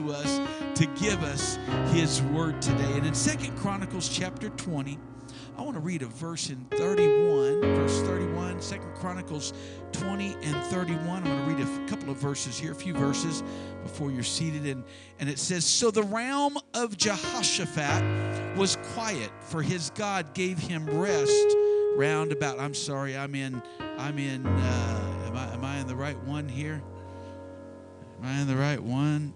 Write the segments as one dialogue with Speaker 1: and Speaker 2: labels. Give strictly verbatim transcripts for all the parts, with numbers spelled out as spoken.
Speaker 1: us to give us his word today. And in Second Chronicles chapter twenty, I want to read a verse in thirty-one, verse thirty-one, Second Chronicles twenty and thirty-one. I'm going to read a couple of verses here, a few verses before you're seated. And, and it says, "So the realm of Jehoshaphat was quiet, for his God gave him rest round about." I'm sorry, I'm in, I'm in, uh, am I, am I in the right one here? Am I in the right one?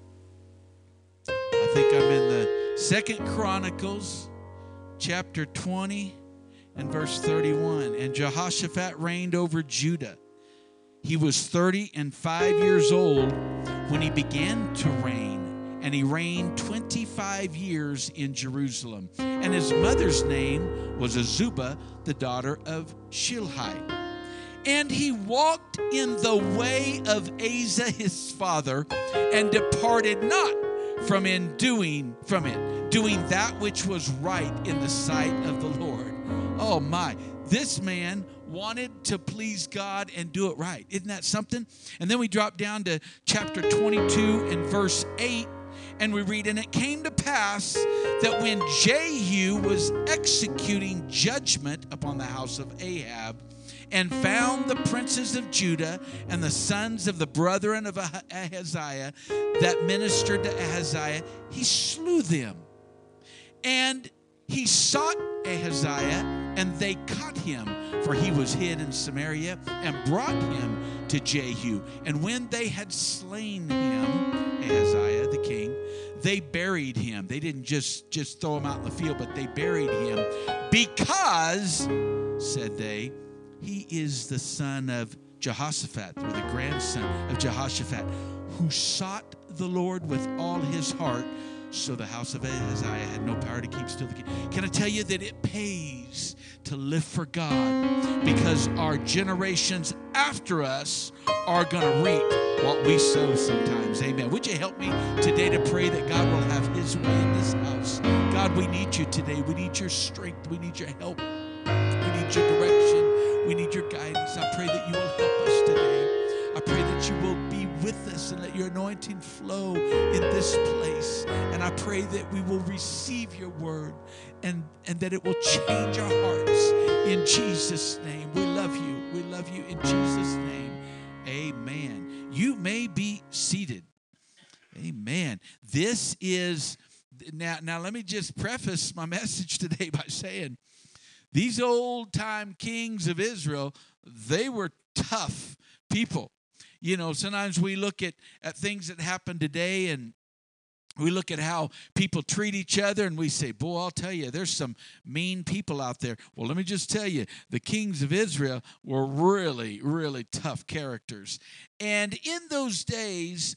Speaker 1: I think I'm in the Second Chronicles chapter twenty and verse thirty-one. "And Jehoshaphat reigned over Judah. He was thirty and five years old when he began to reign, and he reigned twenty-five years in Jerusalem. And his mother's name was Azubah, the daughter of Shilhi. And he walked in the way of Asa his father, and departed not from in doing from it, doing that which was right in the sight of the Lord." Oh my, this man wanted to please God and do it right. Isn't that something? And then we drop down to chapter twenty-two and verse eight, and we read, "And it came to pass that when Jehu was executing judgment upon the house of Ahab, and found the princes of Judah and the sons of the brethren of Ahaziah that ministered to Ahaziah, he slew them. And he sought Ahaziah, and they caught him, for he was hid in Samaria, and brought him to Jehu. And when they had slain him," Ahaziah the king, "they buried him." They didn't just, just throw him out in the field, but they buried him, "because," said they, "he is the son of Jehoshaphat," or the grandson of Jehoshaphat, "who sought the Lord with all his heart." So the house of Ahaziah had no power to keep still the king. Can I tell you that it pays to live for God, because our generations after us are going to reap what we sow sometimes. Amen. Would you help me today to pray that God will have his way in this house? God, we need you today. We need your strength. We need your help. We need your direction. We need your guidance. I pray that you will help us today. I pray that you will be with us and let your anointing flow in this place. And I pray that we will receive your word, and, and that it will change our hearts in Jesus' name. We love you. We love you in Jesus' name. Amen. You may be seated. Amen. This is, now, now let me just preface my message today by saying, these old-time kings of Israel, they were tough people. You know, sometimes we look at, at things that happen today, and we look at how people treat each other, and we say, boy, I'll tell you, there's some mean people out there. Well, let me just tell you, the kings of Israel were really, really tough characters. And in those days,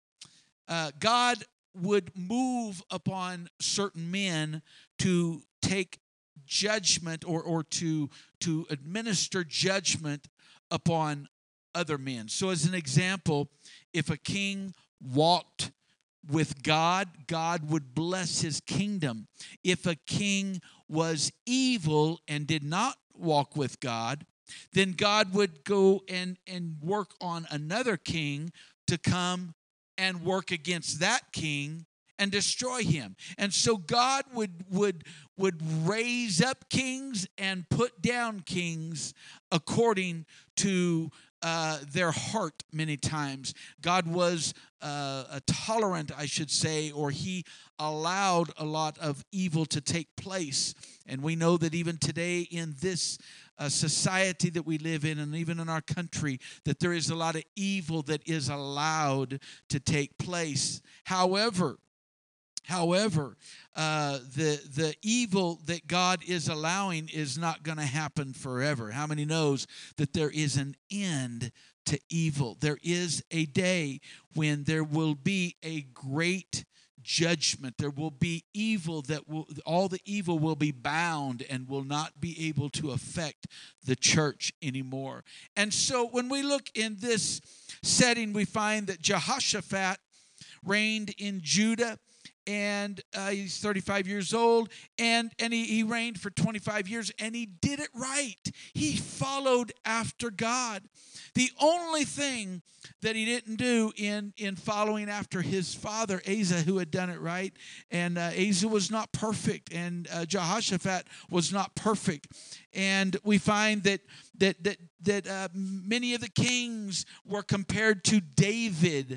Speaker 1: uh, God would move upon certain men to take judgment or or to to administer judgment upon other men. So as an example, if a king walked with God, God would bless his kingdom. If a king was evil and did not walk with God, then God would go and and work on another king to come and work against that king and destroy him. And so God would would would raise up kings and put down kings according to uh, their heart many times. God was uh, a tolerant, I should say, or he allowed a lot of evil to take place. And we know that even today in this uh, society that we live in, and even in our country, that there is a lot of evil that is allowed to take place. However, However, uh, the the evil that God is allowing is not going to happen forever. How many knows that there is an end to evil? There is a day when there will be a great judgment. There will be evil that will, all the evil will be bound and will not be able to affect the church anymore. And so when we look in this setting, we find that Jehoshaphat reigned in Judah, and uh, he's thirty-five years old, and, and he, he reigned for twenty-five years, and he did it right. He followed after God. The only thing that he didn't do in, in following after his father, Asa, who had done it right, and uh, Asa was not perfect, and uh, Jehoshaphat was not perfect. And we find that that that that uh, many of the kings were compared to David.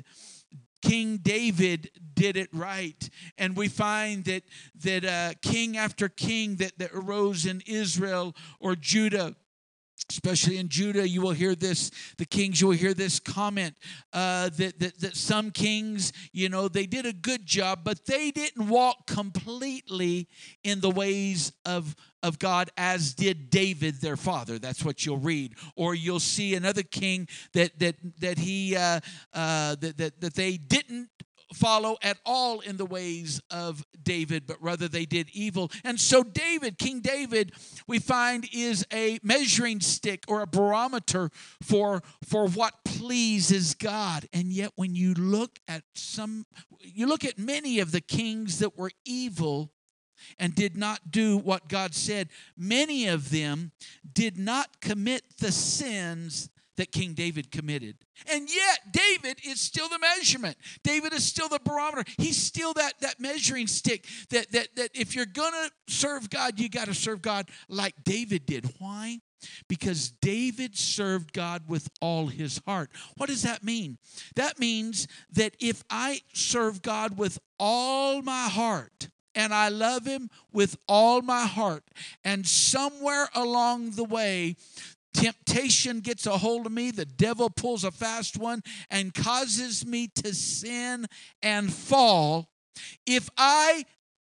Speaker 1: King David did it right. And we find that that uh, king after king that, that arose in Israel or Judah, especially in Judah, you will hear this, the kings, you will hear this comment uh, that, that, that some kings, you know, they did a good job, but they didn't walk completely in the ways of of God as did David, their father. That's what you'll read. Or you'll see another king that that that he uh, uh, that, that that they didn't follow at all in the ways of David, but rather they did evil. And so David, King David, we find is a measuring stick or a barometer for for what pleases God. And yet when you look at some, you look at many of the kings that were evil and did not do what God said, many of them did not commit the sins that King David committed. And yet, David is still the measurement. David is still the barometer. He's still that, that measuring stick that, that, that if you're going to serve God, you got to serve God like David did. Why? Because David served God with all his heart. What does that mean? That means that if I serve God with all my heart, and I love him with all my heart, and somewhere along the way, temptation gets a hold of me, the devil pulls a fast one and causes me to sin and fall. If I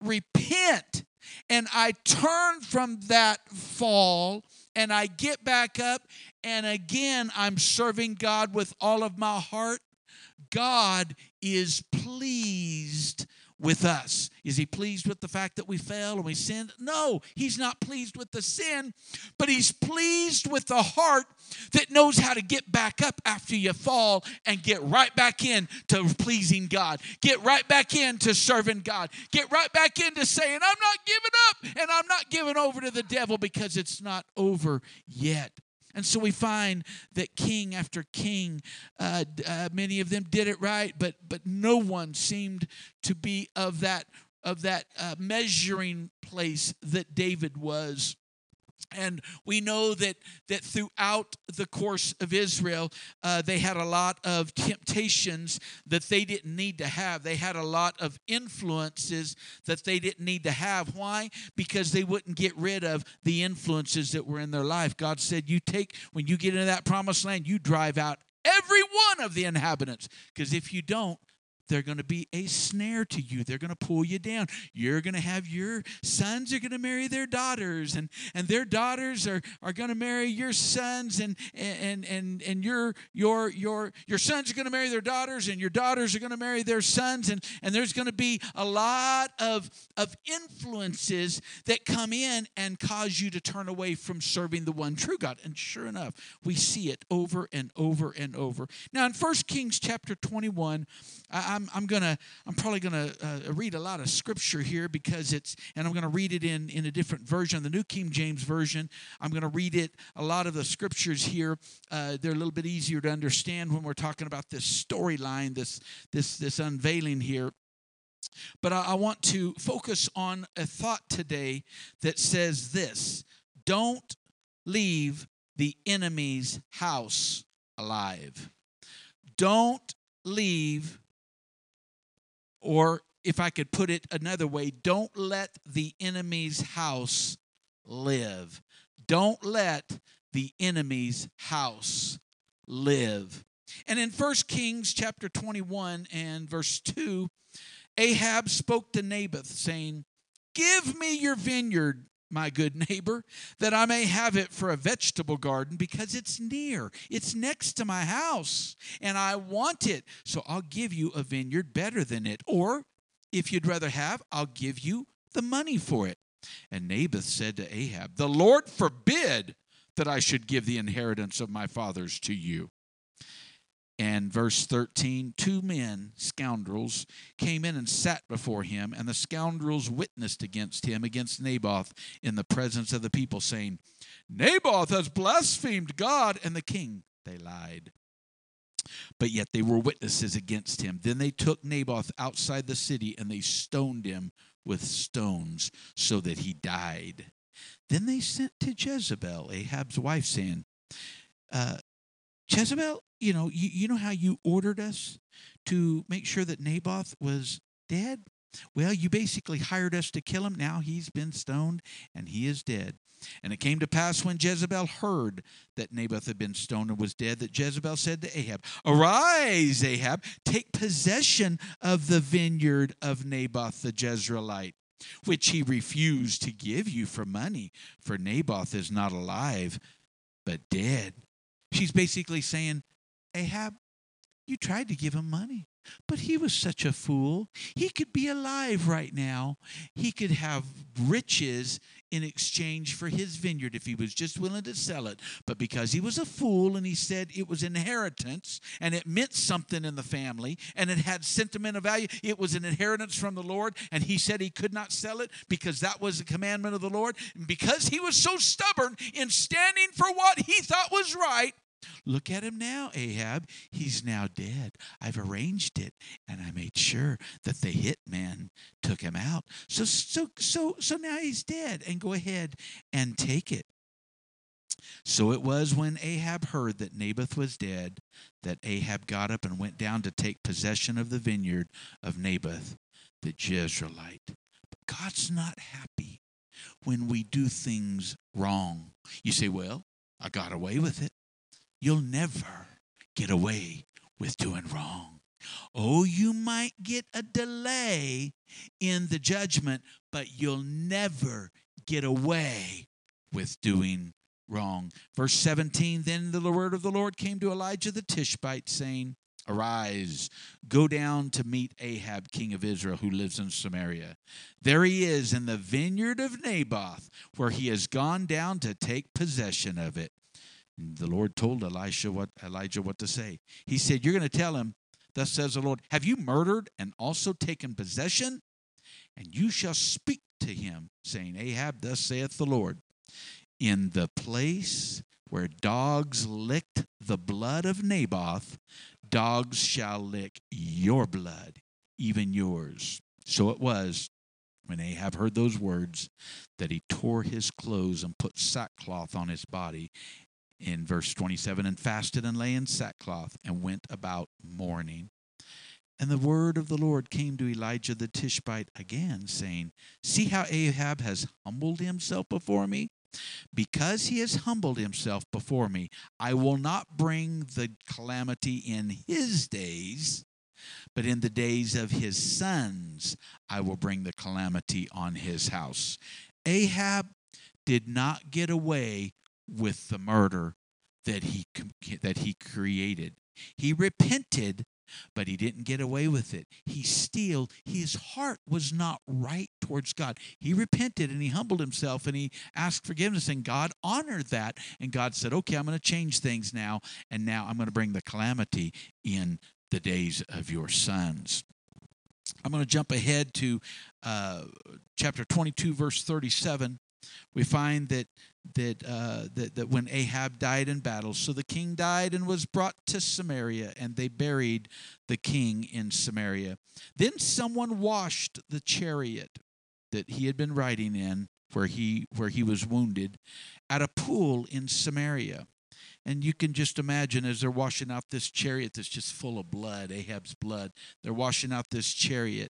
Speaker 1: repent and I turn from that fall and I get back up and again I'm serving God with all of my heart, God is pleased with us. Is he pleased with the fact that we fell and we sinned? No, he's not pleased with the sin, but he's pleased with the heart that knows how to get back up after you fall and get right back in to pleasing God. Get right back into serving God. Get right back into saying, I'm not giving up and I'm not giving over to the devil, because it's not over yet. And so we find that king after king, uh, uh, many of them did it right, but but no one seemed to be of that of that uh, measuring place that David was. And we know that that throughout the course of Israel, uh, they had a lot of temptations that they didn't need to have. They had a lot of influences that they didn't need to have. Why? Because they wouldn't get rid of the influences that were in their life. God said, you take, when you get into that promised land, you drive out every one of the inhabitants. Because if you don't, they're going to be a snare to you. They're going to pull you down. You're going to have your sons are going to marry their daughters, and, and their daughters are, are going to marry your sons, and and and and your your your your sons are going to marry their daughters, and your daughters are going to marry their sons, and, and there's going to be a lot of, of influences that come in and cause you to turn away from serving the one true God. And sure enough, we see it over and over and over. Now in First Kings chapter twenty-one, I, I'm I'm gonna I'm probably gonna uh, read a lot of scripture here, because it's and I'm gonna read it in in a different version, the New King James Version. I'm gonna read it. A lot of the scriptures here, uh, they're a little bit easier to understand when we're talking about this storyline, this this this unveiling here. But I, I want to focus on a thought today that says this: don't leave the enemy's house alive. Don't leave. Or if I could put it another way, don't let the enemy's house live. Don't let the enemy's house live. And in First Kings chapter twenty-one and verse two, Ahab spoke to Naboth, saying, give me your vineyard, my good neighbor, that I may have it for a vegetable garden, because it's near. It's next to my house, and I want it. So I'll give you a vineyard better than it. Or if you'd rather have, I'll give you the money for it. And Naboth said to Ahab, the Lord forbid that I should give the inheritance of my fathers to you. And verse thirteen, two men, scoundrels, came in and sat before him, and the scoundrels witnessed against him, against Naboth, in the presence of the people, saying, Naboth has blasphemed God and the king. They lied, but yet they were witnesses against him. Then they took Naboth outside the city, and they stoned him with stones, so that he died. Then they sent to Jezebel, Ahab's wife, saying, uh, Jezebel, you know, you, you know how you ordered us to make sure that Naboth was dead? Well, you basically hired us to kill him. Now he's been stoned, and he is dead. And it came to pass when Jezebel heard that Naboth had been stoned and was dead, that Jezebel said to Ahab, Arise, Ahab, take possession of the vineyard of Naboth the Jezreelite, which he refused to give you for money, for Naboth is not alive, but dead. She's basically saying, Ahab, you tried to give him money, but he was such a fool. He could be alive right now. He could have riches in exchange for his vineyard if he was just willing to sell it. But because he was a fool and he said it was inheritance and it meant something in the family and it had sentimental value, it was an inheritance from the Lord, and he said he could not sell it because that was the commandment of the Lord. And because he was so stubborn in standing for what he thought was right, look at him now, Ahab. He's now dead. I've arranged it, and I made sure that the hitman took him out. So, so, so, so now he's dead, and go ahead and take it. So it was when Ahab heard that Naboth was dead, that Ahab got up and went down to take possession of the vineyard of Naboth the Jezreelite. But God's not happy when we do things wrong. You say, well, I got away with it. You'll never get away with doing wrong. Oh, you might get a delay in the judgment, but you'll never get away with doing wrong. Verse seventeen, then the word of the Lord came to Elijah the Tishbite, saying, Arise, go down to meet Ahab, king of Israel, who lives in Samaria. There he is in the vineyard of Naboth, where he has gone down to take possession of it. And the Lord told Elisha what, Elijah what to say. He said, you're going to tell him, thus says the Lord, have you murdered and also taken possession? And you shall speak to him, saying, Ahab, thus saith the Lord, in the place where dogs licked the blood of Naboth, dogs shall lick your blood, even yours. So it was, when Ahab heard those words, that he tore his clothes and put sackcloth on his body, in verse twenty-seven, and fasted and lay in sackcloth and went about mourning. And the word of the Lord came to Elijah the Tishbite again, saying, see how Ahab has humbled himself before me? Because he has humbled himself before me, I will not bring the calamity in his days, but in the days of his sons I will bring the calamity on his house. Ahab did not get away with the murder that he that he created. He repented, but he didn't get away with it. He still, his heart was not right towards God. He repented and he humbled himself and he asked forgiveness, and God honored that. And God said, okay, I'm going to change things now, and now I'm going to bring the calamity in the days of your sons. I'm going to jump ahead to uh, chapter twenty-two, verse thirty-seven. We find that that, uh, that that when Ahab died in battle, so the king died and was brought to Samaria, and they buried the king in Samaria. Then someone washed the chariot that he had been riding in, where he where he was wounded, at a pool in Samaria. And you can just imagine, as they're washing out this chariot that's just full of blood, Ahab's blood, they're washing out this chariot.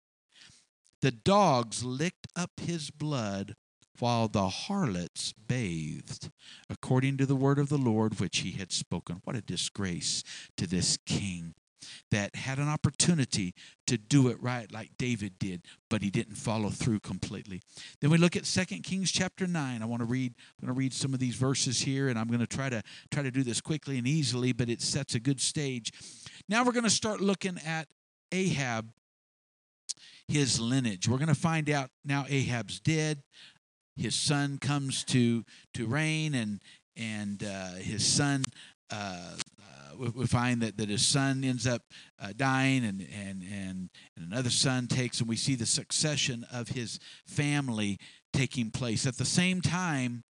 Speaker 1: The dogs licked up his blood while the harlots bathed, according to the word of the Lord which he had spoken. What a disgrace to this king that had an opportunity to do it right like David did, but he didn't follow through completely. Then we look at Second Kings chapter nine. I want to read I'm going to read some of these verses here, and I'm going to try to try to do this quickly and easily, but it sets a good stage. Now we're going to start looking at Ahab, his lineage. We're going to find out now Ahab's dead. His son comes to to reign, and and uh, his son uh, uh, we, we find that, that his son ends up uh, dying, and, and, and, and another son takes, and we see the succession of his family taking place. At the same time,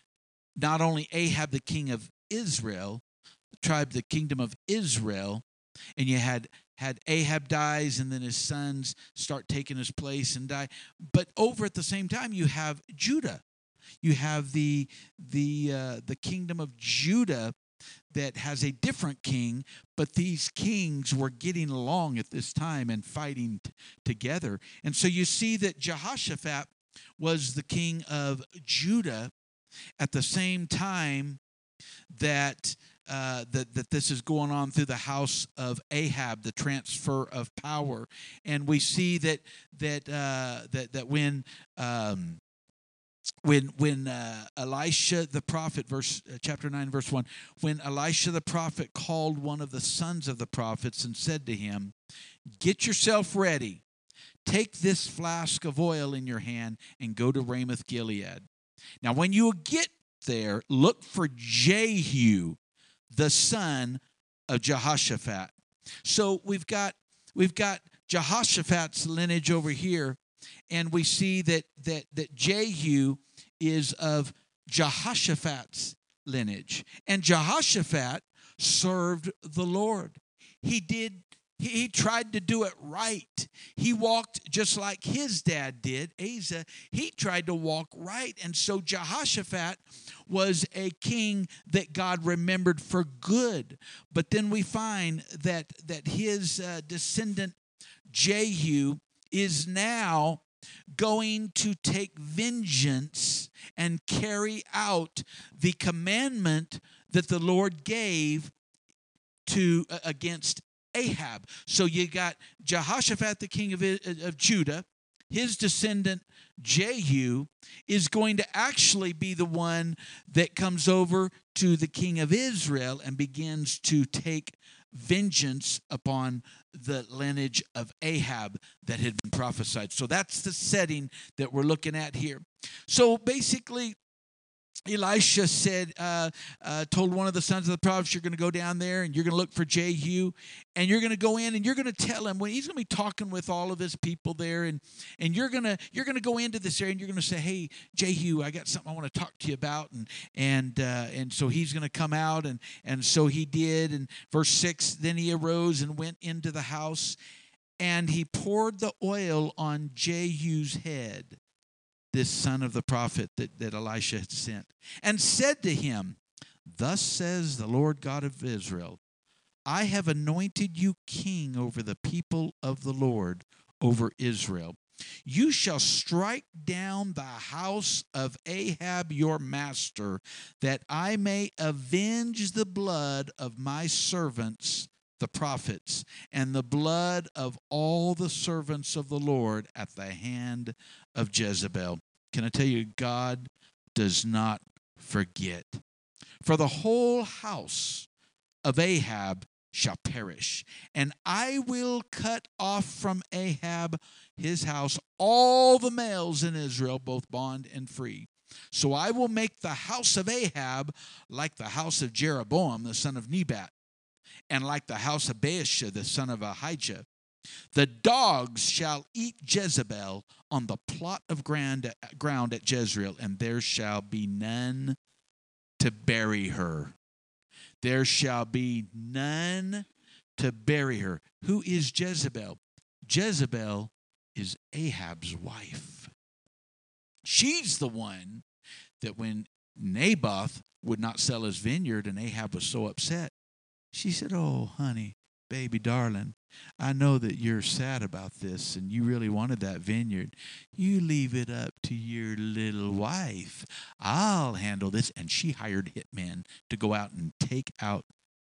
Speaker 1: not only Ahab, the king of Israel, the tribe, the kingdom of Israel, and you had had Ahab dies, and then his sons start taking his place and die. But over at the same time, you have Judah. You have the the uh, the kingdom of Judah that has a different king, but these kings were getting along at this time and fighting t- together. And so you see that Jehoshaphat was the king of Judah at the same time that uh, that that this is going on through the house of Ahab, the transfer of power. And we see that that uh, that that when um, when when uh, Elisha the prophet, verse uh, chapter nine, verse one, when Elisha the prophet called one of the sons of the prophets and said to him, "Get yourself ready. Take this flask of oil in your hand and go to Ramoth Gilead. Now, when you get there, look for Jehu, the son of Jehoshaphat." So we've got we've got Jehoshaphat's lineage over here, and we see that that that Jehu is of Jehoshaphat's lineage, and Jehoshaphat served the Lord. He did. He, he tried to do it right. He walked just like his dad did, Asa. He tried to walk right. And so Jehoshaphat was a king that God remembered for good. But then we find that, that his uh, descendant Jehu is now going to take vengeance and carry out the commandment that the Lord gave to uh, against Ahab. So you got Jehoshaphat, the king of, of Judah. His descendant Jehu is going to actually be the one that comes over to the king of Israel and begins to take vengeance upon the lineage of Ahab that had been prophesied. So that's the setting that we're looking at here. So basically, Elisha said, uh, uh, told one of the sons of the prophets, "You're going to go down there and you're going to look for Jehu, and you're going to go in and you're going to tell him when he's going to be talking with all of his people there, and and you're going to you're going to go into this area and you're going to say, 'Hey, Jehu, I got something I want to talk to you about,' and and uh, and so he's going to come out, and and so he did. And verse six, then he arose and went into the house, and he poured the oil on Jehu's head, this son of the prophet that, that Elisha had sent, and said to him, 'Thus says the Lord God of Israel, I have anointed you king over the people of the Lord, over Israel. You shall strike down the house of Ahab your master, that I may avenge the blood of my servants, the prophets, and the blood of all the servants of the Lord at the hand of Jezebel.' Can I tell you, God does not forget. For the whole house of Ahab shall perish, and I will cut off from Ahab his house all the males in Israel, both bond and free. So I will make the house of Ahab like the house of Jeroboam, the son of Nebat, and like the house of Baasha, the son of Ahijah. The dogs shall eat Jezebel on the plot of ground, ground at Jezreel, and there shall be none to bury her. There shall be none to bury her." Who is Jezebel? Jezebel is Ahab's wife. She's the one that when Naboth would not sell his vineyard and Ahab was so upset, she said, "Oh, honey, baby, darling, I know that you're sad about this and you really wanted that vineyard. You leave it up to your little wife. I'll handle this." And she hired hitmen to go out and take out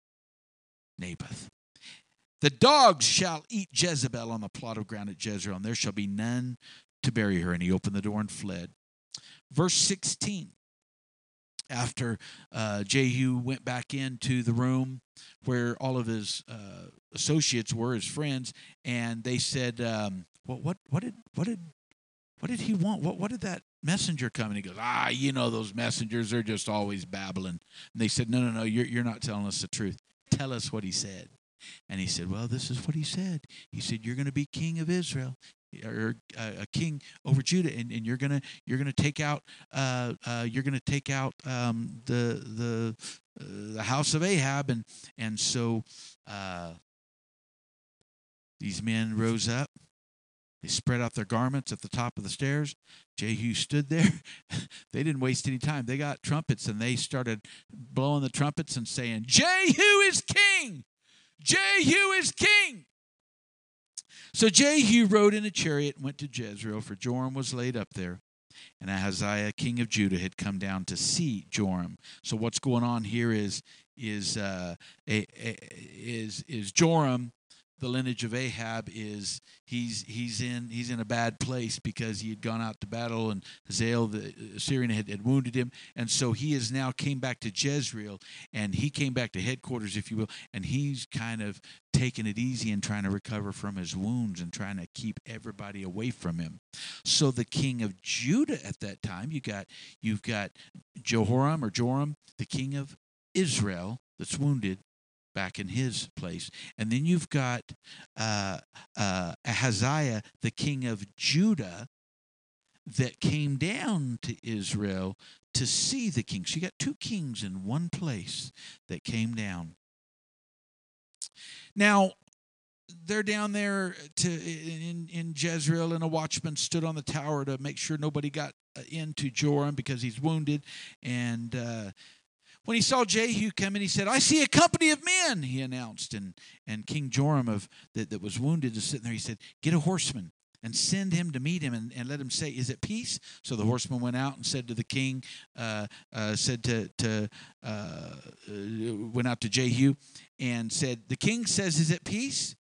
Speaker 1: Naboth. "The dogs shall eat Jezebel on the plot of ground at Jezreel, and there shall be none to bury her." And he opened the door and fled. Verse sixteen. After uh, Jehu went back into the room where all of his uh, associates were, his friends, and they said, um, "Well, what, what did, what did, what did he want? What, what did that messenger coming? He goes, ah, you know those messengers, they're just always babbling. And they said, no, no, no, you're, you're not telling us the truth. Tell us what he said. And he said, well, this is what he said. He said, you're going to be king of Israel, or uh, a king over Judah, and, and you're gonna you're gonna take out uh, uh, you're gonna take out um, the the uh, the house of Ahab, and and so uh, these men rose up. They spread out their garments at the top of the stairs. Jehu stood there. They didn't waste any time. They got trumpets, and they started blowing the trumpets and saying, Jehu is king! Jehu is king! So Jehu rode in a chariot and went to Jezreel, for Joram was laid up there. And Ahaziah, king of Judah, had come down to see Joram. So what's going on here is is uh, a, a, is is Joram, the lineage of Ahab, is he's he's in he's in a bad place because he had gone out to battle, and Hazael the Assyrian had, had wounded him, and so he is now came back to Jezreel, and he came back to headquarters, if you will, and he's kind of taking it easy and trying to recover from his wounds and trying to keep everybody away from him. So the king of Judah at that time, you got you've got Jehoram or Joram, the king of Israel, that's wounded, back in his place. And then you've got uh, uh, Ahaziah, the king of Judah, that came down to Israel to see the king. So you got two kings in one place that came down. Now, they're down there to in, in Jezreel, and a watchman stood on the tower to make sure nobody got into Joram because he's wounded. And uh, when he saw Jehu come in, he said, I see a company of men, he announced. And and King Joram of that, that was wounded is sitting there. He said, get a horseman and send him to meet him, and, and let him say, is it peace? So the horseman went out and said to the king, uh, uh, said to, to uh, uh, went out to Jehu and said, the king says, is it peace?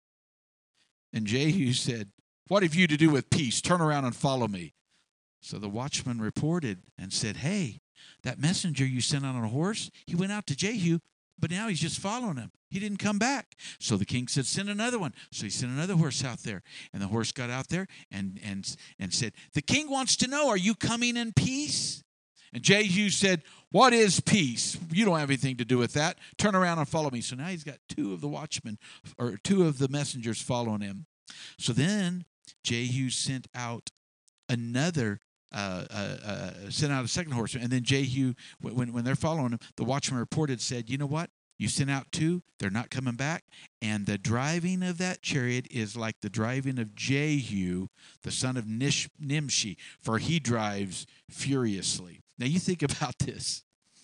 Speaker 1: And Jehu said, what have you to do with peace? Turn around and follow me. So the watchman reported and said, hey, that messenger you sent out on a horse, he went out to Jehu, but now he's just following him. He didn't come back. So the king said, send another one. So he sent another horse out there. And the horse got out there and, and, and said, the king wants to know, are you coming in peace? And Jehu said, what is peace? You don't have anything to do with that. Turn around and follow me. So now he's got two of the watchmen, or two of the messengers following him. So then Jehu sent out another Uh, uh, uh, sent out a second horseman, and then Jehu, when when they're following him, the watchman reported, said, you know what? You sent out two, they're not coming back, and the driving of that chariot is like the driving of Jehu, the son of Nish, Nimshi, for he drives furiously. Now you think about this.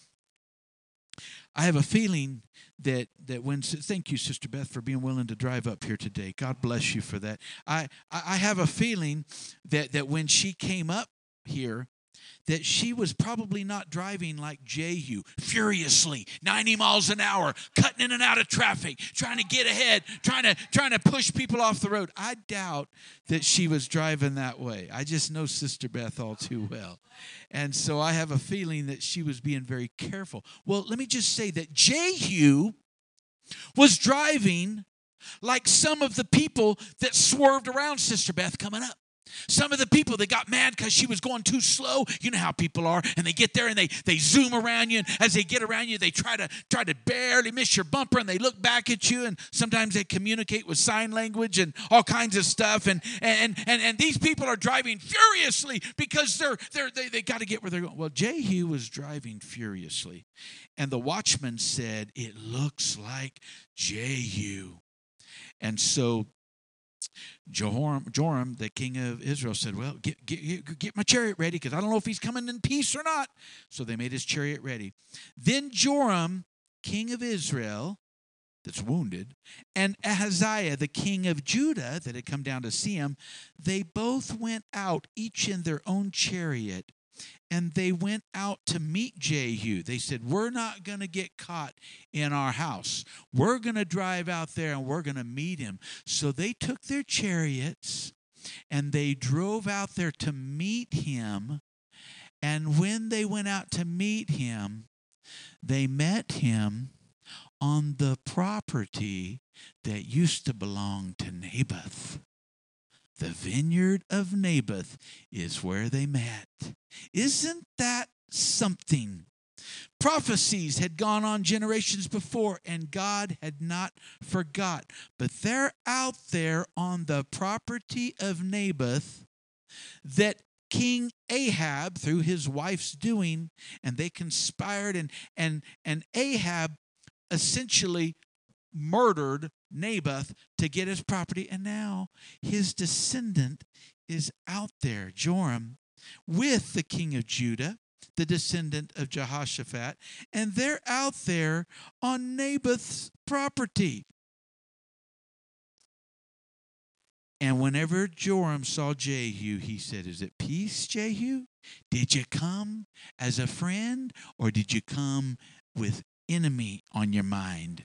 Speaker 1: I have a feeling that that when, thank you, Sister Beth, for being willing to drive up here today. God bless you for that. I, I have a feeling that, that when she came up here, that she was probably not driving like Jehu, furiously, ninety miles an hour, cutting in and out of traffic, trying to get ahead, trying to trying to push people off the road. I doubt that she was driving that way. I just know Sister Beth all too well. And so I have a feeling that she was being very careful. Well, let me just say that Jehu was driving like some of the people that swerved around Sister Beth coming up. Some of the people, they got mad because she was going too slow. You know how people are. And they get there and they, they zoom around you. And as they get around you, they try to try to barely miss your bumper. And they look back at you. And sometimes they communicate with sign language and all kinds of stuff. And and and, and these people are driving furiously because they're, they're, they they got to get where they're going. Well, Jehu was driving furiously. And the watchman said, it looks like Jehu. And so Jehoram, Joram, the king of Israel, said, well, get, get, get my chariot ready, because I don't know if he's coming in peace or not. So they made his chariot ready. Then Joram, king of Israel, that's wounded, and Ahaziah, the king of Judah, that had come down to see him, they both went out, each in their own chariot, and they went out to meet Jehu. They said, we're not going to get caught in our house. We're going to drive out there and we're going to meet him. So they took their chariots and they drove out there to meet him. And when they went out to meet him, they met him on the property that used to belong to Naboth, the vineyard of Naboth is where they met. Isn't that something? Prophecies had gone on generations before, and God had not forgot. But they're out there on the property of Naboth that King Ahab, through his wife's doing, and they conspired, and and and Ahab essentially murdered Naboth to get his property, and now his descendant is out there, Joram, with the king of Judah, the descendant of Jehoshaphat, and they're out there on Naboth's property. And whenever Joram saw Jehu, he said, "Is it peace, Jehu? Did you come as a friend, or did you come with enemy on your mind?"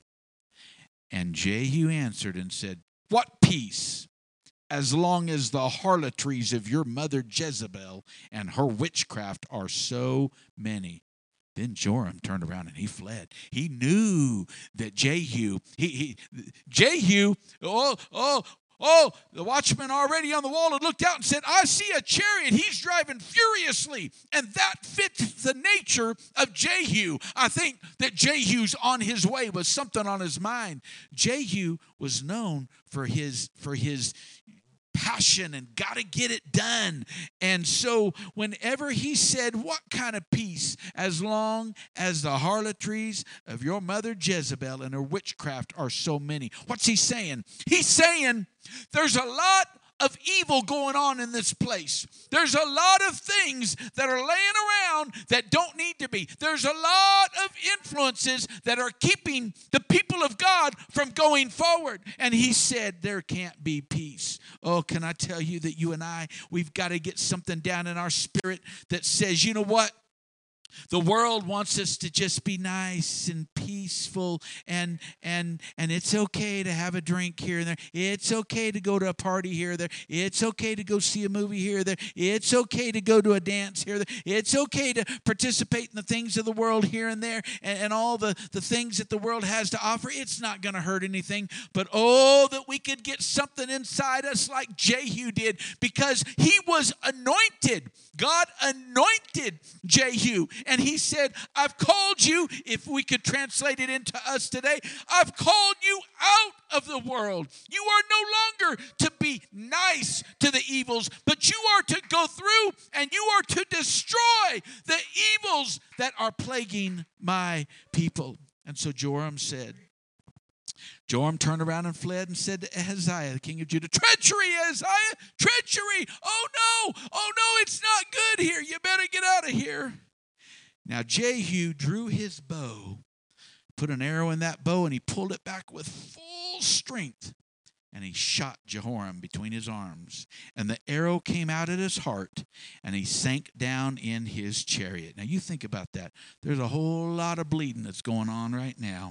Speaker 1: And Jehu answered and said, "What peace? As long as the harlotries of your mother Jezebel and her witchcraft are so many." Then Joram turned around and he fled. He knew that Jehu, he, he Jehu, oh, oh, oh, the watchman already on the wall had looked out and said, "I see a chariot. He's driving furiously." And that fits the nature of Jehu. I think that Jehu's on his way with something on his mind. Jehu was known for his, for his passion and got to get it done. And so whenever he said, "What kind of peace? As long as the harlotries of your mother Jezebel and her witchcraft are so many." What's he saying? He's saying there's a lot of evil going on in this place. There's a lot of things that are laying around that don't need to be. There's a lot of influences that are keeping the people of God from going forward. And he said there can't be peace. Oh, can I tell you that you and I, we've got to get something down in our spirit that says, you know what? The world wants us to just be nice and peaceful, and and and it's okay to have a drink here and there. It's okay to go to a party here or there. It's okay to go see a movie here or there. It's okay to go to a dance here or there. It's okay to participate in the things of the world here and there, and, and all the, the things that the world has to offer. It's not going to hurt anything. But oh, that we could get something inside us like Jehu did, because he was anointed. God anointed Jehu. And he said, "I've called you," if we could translate it into us today, "I've called you out of the world. You are no longer to be nice to the evils, but you are to go through and you are to destroy the evils that are plaguing my people." And so Joram said, Joram turned around and fled and said to Ahaziah, the king of Judah, "Treachery, Ahaziah, treachery. Oh no, oh no, it's not good here. You better get out of here." Now Jehu drew his bow, put an arrow in that bow, and he pulled it back with full strength. And he shot Jehoram between his arms. And the arrow came out at his heart, and he sank down in his chariot. Now you think about that. There's a whole lot of bleeding that's going on right now.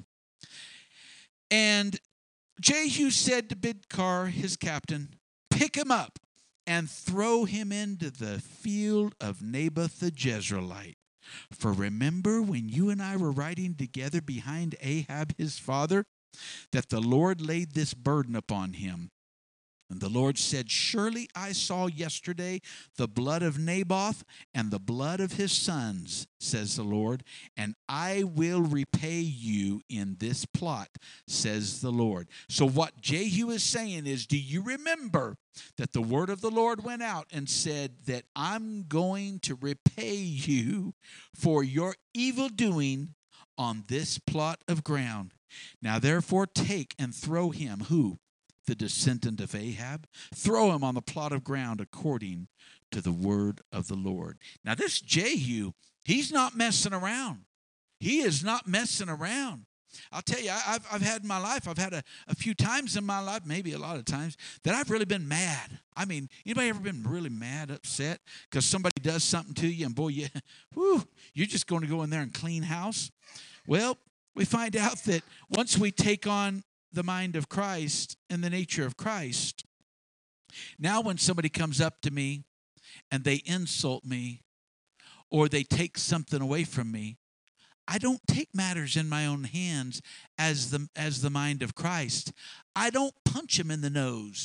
Speaker 1: And Jehu said to Bidkar, his captain, "Pick him up and throw him into the field of Naboth the Jezreelite. For remember when you and I were riding together behind Ahab his father, that the Lord laid this burden upon him. And the Lord said, surely I saw yesterday the blood of Naboth and the blood of his sons, says the Lord, and I will repay you in this plot, says the Lord. So what Jehu is saying is, do you remember that the word of the Lord went out and said that I'm going to repay you for your evil doing on this plot of ground? Now therefore take and throw him, who? The descendant of Ahab, throw him on the plot of ground according to the word of the Lord. Now this Jehu, he's not messing around. He is not messing around. I'll tell you, I've, I've had in my life, I've had a, a few times in my life, maybe a lot of times, that I've really been mad. I mean, anybody ever been really mad, upset, because somebody does something to you, and boy, you, whew, you're just going to go in there and clean house? Well, we find out that once we take on the mind of Christ and the nature of Christ, now when somebody comes up to me and they insult me or they take something away from me, I don't take matters in my own hands as the as the mind of Christ. I don't punch him in the nose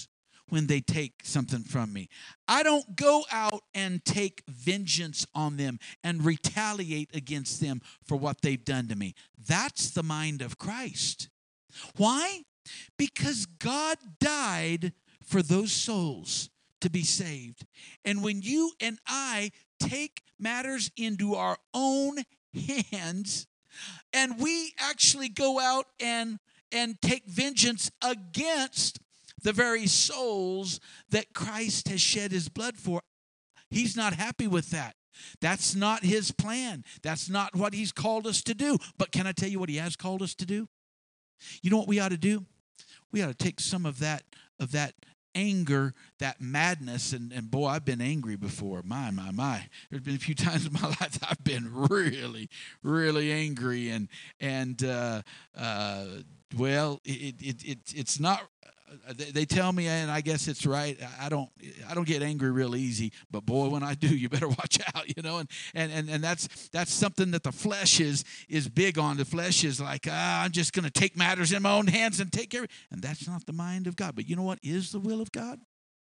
Speaker 1: when they take something from me. I don't go out and take vengeance on them and retaliate against them for what they've done to me. That's the mind of Christ. Why? Because God died for those souls to be saved. And when you and I take matters into our own hands, and we actually go out and, and take vengeance against the very souls that Christ has shed his blood for, he's not happy with that. That's not his plan. That's not what he's called us to do. But can I tell you what he has called us to do? You know what we ought to do? We ought to take some of that of that anger, that madness, and, and boy, I've been angry before. My, my, my. There's been a few times in my life that I've been really, really angry, and and uh, uh, well, it, it it it's not. Uh, they, they tell me, and I guess it's right. I don't I don't get angry real easy, but boy, when I do, you better watch out, you know. And and and, and that's that's something that the flesh is is big on. The flesh is like, ah, I'm just going to take matters in my own hands and take care of it. And that's not the mind of God. But you know what is the will of God?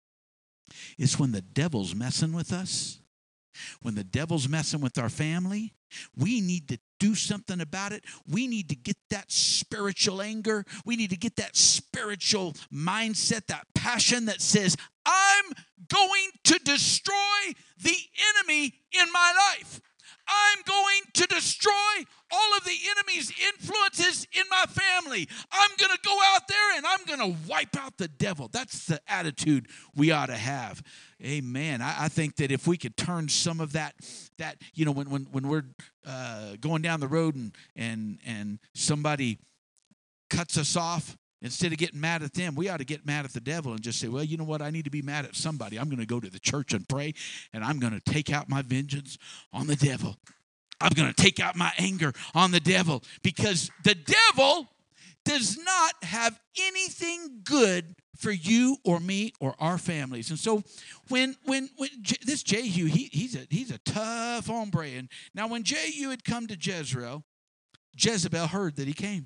Speaker 1: It's when the devil's messing with us, when the devil's messing with our family, we need to do something about it. We need to get that spiritual anger. We need to get that spiritual mindset, that passion that says, I'm going to destroy the enemy in my life. I'm going to destroy all of the enemy's influences in my family. I'm going to go out there and I'm going to wipe out the devil. That's the attitude we ought to have. Amen. I, I think that if we could turn some of that, that you know, when when when we're uh, going down the road and and and somebody cuts us off, instead of getting mad at them, we ought to get mad at the devil and just say, well, you know what? I need to be mad at somebody. I'm going to go to the church and pray, and I'm going to take out my vengeance on the devil. I'm going to take out my anger on the devil, because the devil does not have anything good for you or me or our families. And so when when when J- this Jehu, he, he's a he's a tough hombre. And now when Jehu had come to Jezreel, Jezebel heard that he came.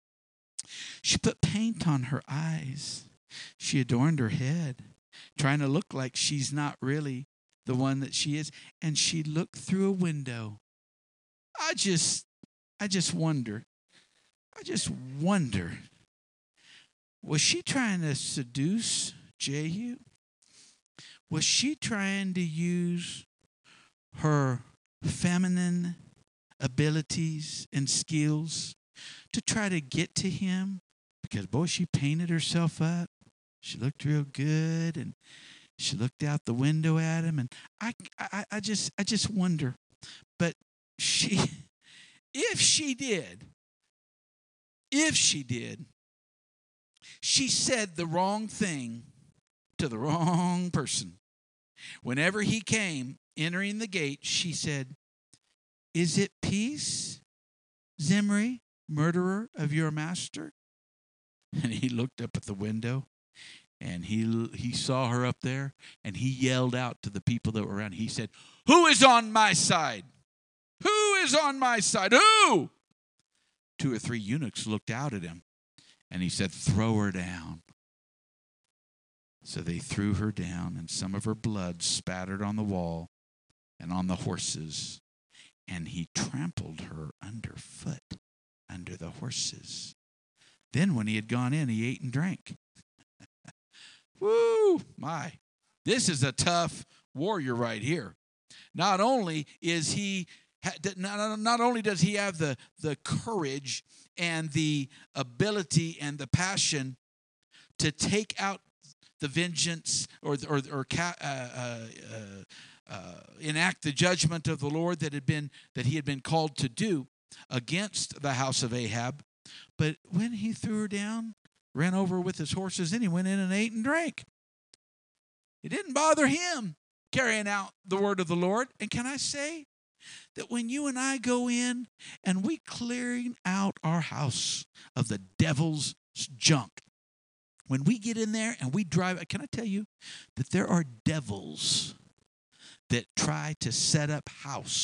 Speaker 1: She put paint on her eyes. She adorned her head, trying to look like she's not really the one that she is. And she looked through a window. I just, I just wonder, I just wonder, was she trying to seduce Jehu? Was she trying to use her feminine abilities and skills to try to get to him? Because, boy, she painted herself up. She looked real good, and she looked out the window at him. And I, I, I just, I just wonder. But she, if she did, if she did, she said the wrong thing to the wrong person. Whenever he came, entering the gate, she said, "Is it peace, Zimri, murderer of your master?" And he looked up at the window, and he he saw her up there, and he yelled out to the people that were around. He said, "Who is on my side? Who is on my side? Who?" Two or three eunuchs looked out at him, and he said, "Throw her down." So they threw her down, and some of her blood spattered on the wall and on the horses, and he trampled her underfoot under the horses. Then when he had gone in, he ate and drank. Woo, my. This is a tough warrior right here. Not only is he, not, not only does he have the, the courage and the ability and the passion to take out the vengeance or, or, or uh, uh, uh, enact the judgment of the Lord that had been that he had been called to do against the house of Ahab, but when he threw her down, ran over with his horses, then he went in and ate and drank. It didn't bother him carrying out the word of the Lord. And can I say that when you and I go in and we clearing out our house of the devil's junk, when we get in there and we drive, can I tell you that there are devils that try to set up house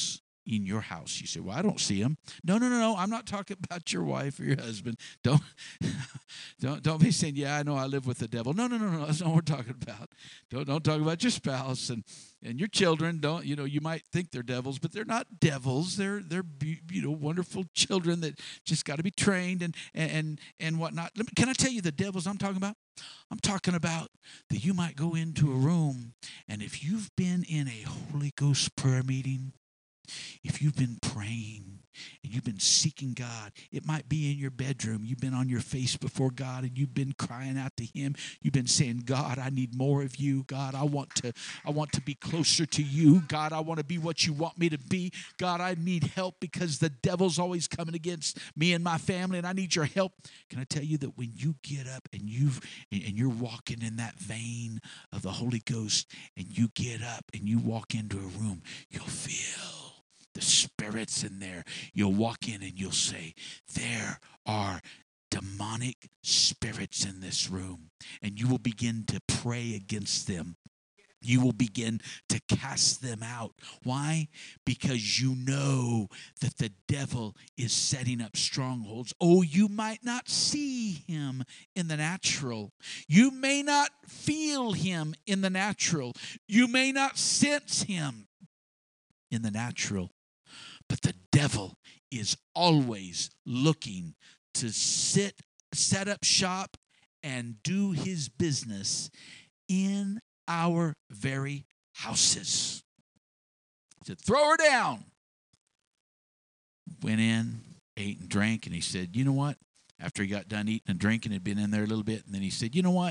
Speaker 1: in your house. You say, well, I don't see them. No, no, no, no. I'm not talking about your wife or your husband. Don't, don't, don't be saying, yeah, I know I live with the devil. No, no, no, no. That's not what we're talking about. Don't, don't talk about your spouse and, and your children. Don't, you know, you might think they're devils, but they're not devils. They're, they're, you know, wonderful children that just got to be trained and, and, and whatnot. Let me, can I tell you the devils I'm talking about? I'm talking about that you might go into a room, and if you've been in a Holy Ghost prayer meeting, if you've been praying and you've been seeking God, it might be in your bedroom. You've been on your face before God and you've been crying out to Him. You've been saying, God, I need more of you. God, I want to, I want to be closer to you. God, I want to be what you want me to be. God, I need help because the devil's always coming against me and my family, and I need your help. Can I tell you that when you get up and you've and you're walking in that vein of the Holy Ghost, and you get up and you walk into a room, you'll feel the spirits in there. You'll walk in and you'll say, there are demonic spirits in this room. And you will begin to pray against them. You will begin to cast them out. Why? Because you know that the devil is setting up strongholds. Oh, you might not see him in the natural. You may not feel him in the natural. You may not sense him in the natural. But the devil is always looking to sit, set up shop and do his business in our very houses. To throw her down. Went in, ate and drank, and he said, you know what? After he got done eating and drinking, had been in there a little bit, and then he said, you know what?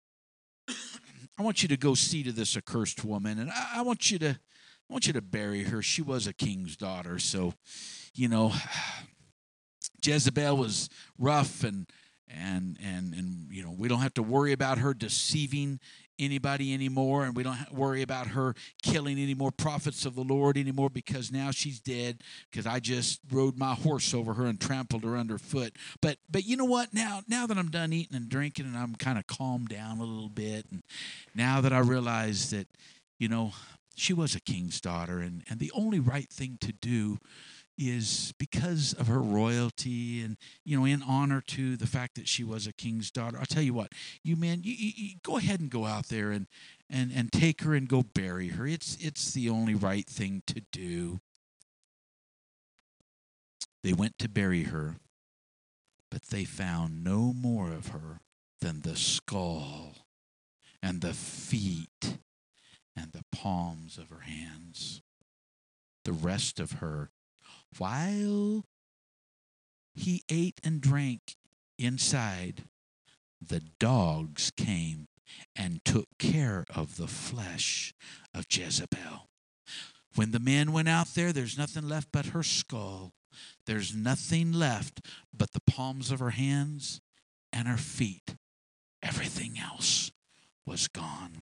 Speaker 1: I want you to go see to this accursed woman, and I, I want you to I want you to bury her. She was a king's daughter. So, you know, Jezebel was rough and, and, and, and, you know, we don't have to worry about her deceiving anybody anymore. And we don't have to worry about her killing any more prophets of the Lord anymore, because now she's dead, because I just rode my horse over her and trampled her underfoot. But, but you know what? Now, now that I'm done eating and drinking and I'm kind of calmed down a little bit, and now that I realize that, you know, she was a king's daughter, and, and the only right thing to do is, because of her royalty and, you know, in honor to the fact that she was a king's daughter, I'll tell you what, you men, you, you, you go ahead and go out there and, and, and take her and go bury her. It's, it's the only right thing to do. They went to bury her, but they found no more of her than the skull and the feet and the palms of her hands. The rest of her, while he ate and drank inside, the dogs came and took care of the flesh of Jezebel. When the men went out there, there's nothing left but her skull. There's nothing left but the palms of her hands and her feet. Everything else was gone.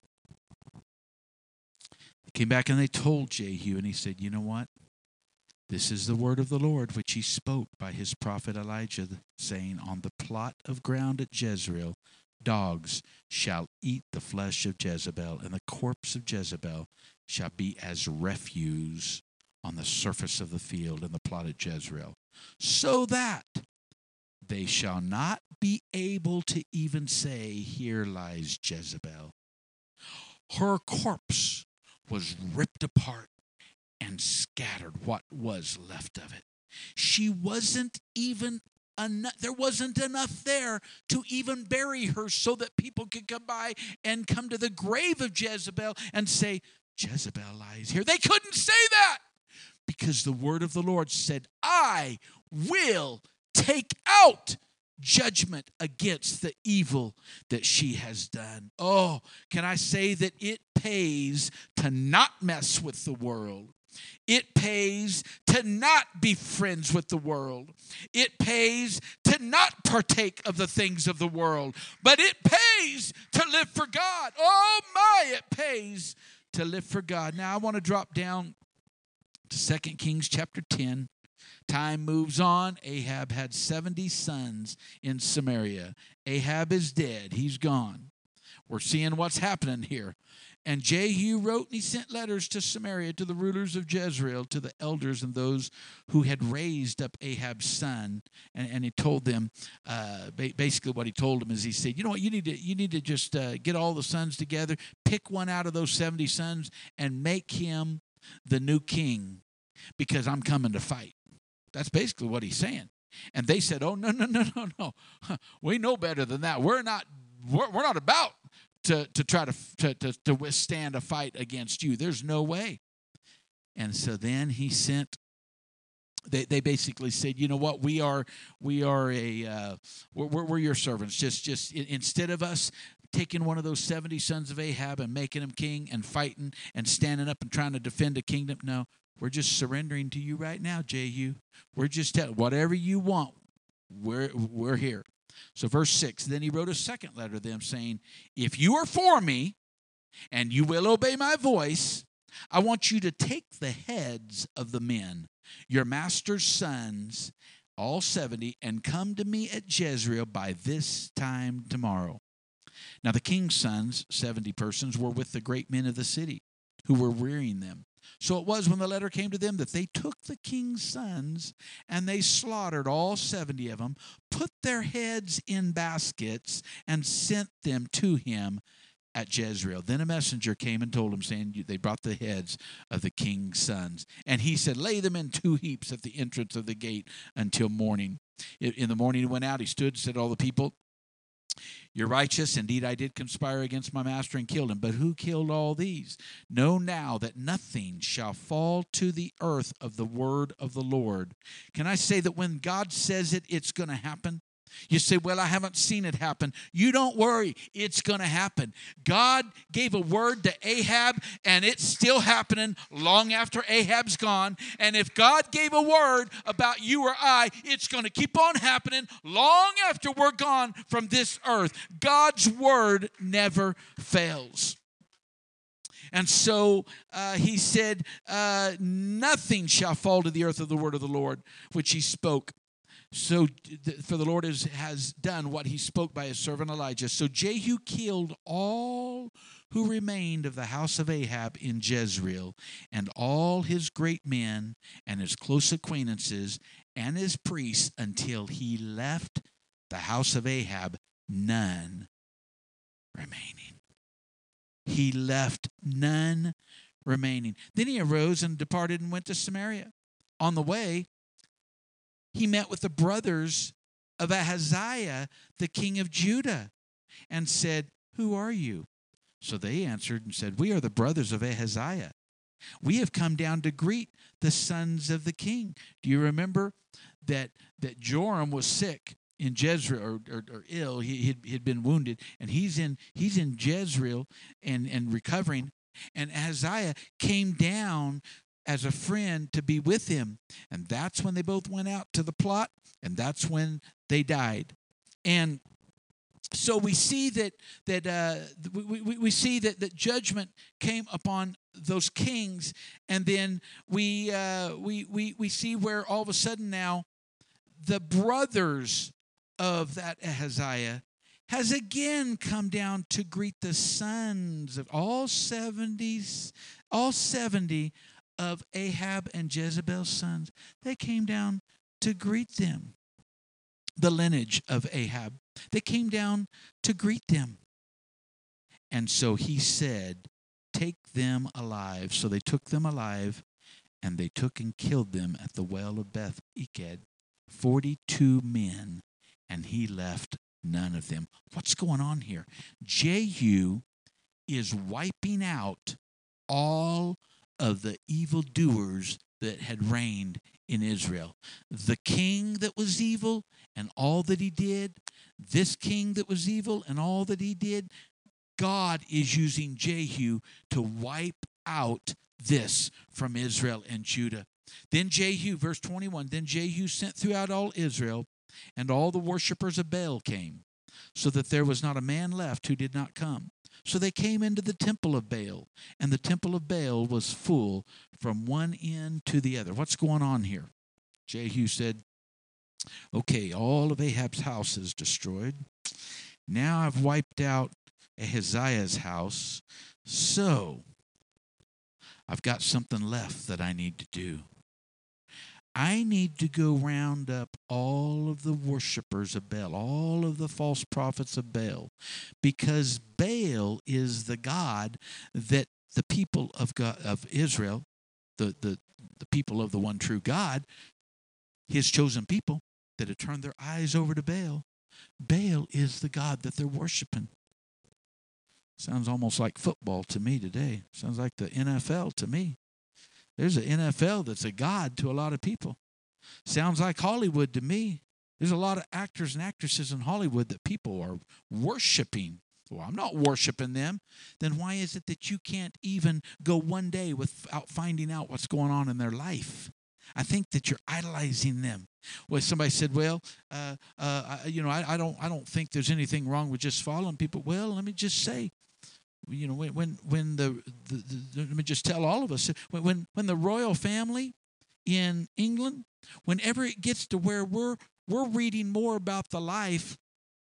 Speaker 1: Came back and they told Jehu, and he said, you know what? This is the word of the Lord, which he spoke by his prophet Elijah, saying, on the plot of ground at Jezreel, dogs shall eat the flesh of Jezebel, and the corpse of Jezebel shall be as refuse on the surface of the field in the plot at Jezreel, so that they shall not be able to even say, here lies Jezebel. Her corpse was ripped apart and scattered, what was left of it. She wasn't even enough, there wasn't enough there to even bury her so that people could come by and come to the grave of Jezebel and say, Jezebel lies here. They couldn't say that because the word of the Lord said, I will take out judgment against the evil that she has done. Oh, can I say that it pays to not mess with the world. It pays to not be friends with the world. It pays to not partake of the things of the world. But it pays to live for God. Oh my, it pays to live for God. Now I want to drop down to Second Kings chapter ten. Time moves on. Ahab had seventy sons in Samaria. Ahab is dead. He's gone. We're seeing what's happening here. And Jehu wrote and he sent letters to Samaria, to the rulers of Jezreel, to the elders and those who had raised up Ahab's son. And, and he told them, uh, ba- basically what he told them is he said, you know what, you need to you need to just uh, get all the sons together, pick one out of those seventy sons, and make him the new king, because I'm coming to fight. That's basically what he's saying. And they said, oh, no, no, no, no, no. We know better than that. We're not, we're, we're not about to, to try to, to, to, to withstand a fight against you. There's no way. And so then he sent, they, they basically said, you know what, we are we are a, uh, we're, we're your servants. Just, just instead of us taking one of those seventy sons of Ahab and making him king and fighting and standing up and trying to defend a kingdom, no, we're just surrendering to you right now, Jehu. We're just telling, whatever you want, we're, we're here. So verse six, then he wrote a second letter to them saying, if you are for me and you will obey my voice, I want you to take the heads of the men, your master's sons, all seventy, and come to me at Jezreel by this time tomorrow. Now the king's sons, seventy persons, were with the great men of the city who were rearing them. So it was when the letter came to them that they took the king's sons and they slaughtered all seventy of them, put their heads in baskets, and sent them to him at Jezreel. Then a messenger came and told him, saying, they brought the heads of the king's sons. And he said, lay them in two heaps at the entrance of the gate until morning. In the morning he went out, he stood, said to all the people, you're righteous. Indeed, I did conspire against my master and killed him. But who killed all these? Know now that nothing shall fall to the earth of the word of the Lord. Can I say that when God says it, it's going to happen? You say, well, I haven't seen it happen. You don't worry. It's going to happen. God gave a word to Ahab, and it's still happening long after Ahab's gone. And if God gave a word about you or I, it's going to keep on happening long after we're gone from this earth. God's word never fails. And so uh, he said, uh, nothing shall fall to the earth of the word of the Lord, which he spoke. So, for the Lord has, has done what he spoke by his servant Elijah. So Jehu killed all who remained of the house of Ahab in Jezreel, and all his great men and his close acquaintances and his priests, until he left the house of Ahab none remaining. He left none remaining. Then he arose and departed and went to Samaria. On the way, he met with the brothers of Ahaziah, the king of Judah, and said, who are you? So they answered and said, we are the brothers of Ahaziah. We have come down to greet the sons of the king. Do you remember that, that Joram was sick in Jezreel, or, or, or ill? He had he'd been wounded, and he's in he's in Jezreel and, and recovering. And Ahaziah came down as a friend to be with him. And that's when they both went out to the plot, and that's when they died. And so we see that that uh, we, we, we see that, that judgment came upon those kings, and then we uh, we we we see where all of a sudden now the brothers of that Ahaziah has again come down to greet the sons of all seventies, all seventy of Ahab and Jezebel's sons. They came down to greet them. The lineage of Ahab. They came down to greet them. And so he said, take them alive. So they took them alive, and they took and killed them at the well of Beth Eked, forty-two men, and he left none of them. What's going on here? Jehu is wiping out all of the evildoers that had reigned in Israel. The king that was evil and all that he did, this king that was evil and all that he did, God is using Jehu to wipe out this from Israel and Judah. Then Jehu, verse twenty-one, then Jehu sent throughout all Israel, and all the worshipers of Baal came, so that there was not a man left who did not come. So they came into the temple of Baal, and the temple of Baal was full from one end to the other. What's going on here? Jehu said, okay, all of Ahab's house is destroyed. Now I've wiped out Ahaziah's house. So I've got something left that I need to do. I need to go round up all of the worshipers of Baal, all of the false prophets of Baal, because Baal is the god that the people of God, of Israel, the, the, the people of the one true God, his chosen people that have turned their eyes over to Baal, Baal is the god that they're worshiping. Sounds almost like football to me today. Sounds like the N F L to me. There's an N F L that's a god to a lot of people. Sounds like Hollywood to me. There's a lot of actors and actresses in Hollywood that people are worshiping. Well, I'm not worshiping them. Then why is it that you can't even go one day without finding out what's going on in their life? I think that you're idolizing them. Well, somebody said, well, uh, uh, you know, I, I don't I don't think there's anything wrong with just following people. Well, let me just say, you know, when when, when the, the, the, let me just tell all of us, when, when when the royal family in England, whenever it gets to where we're we're reading more about the life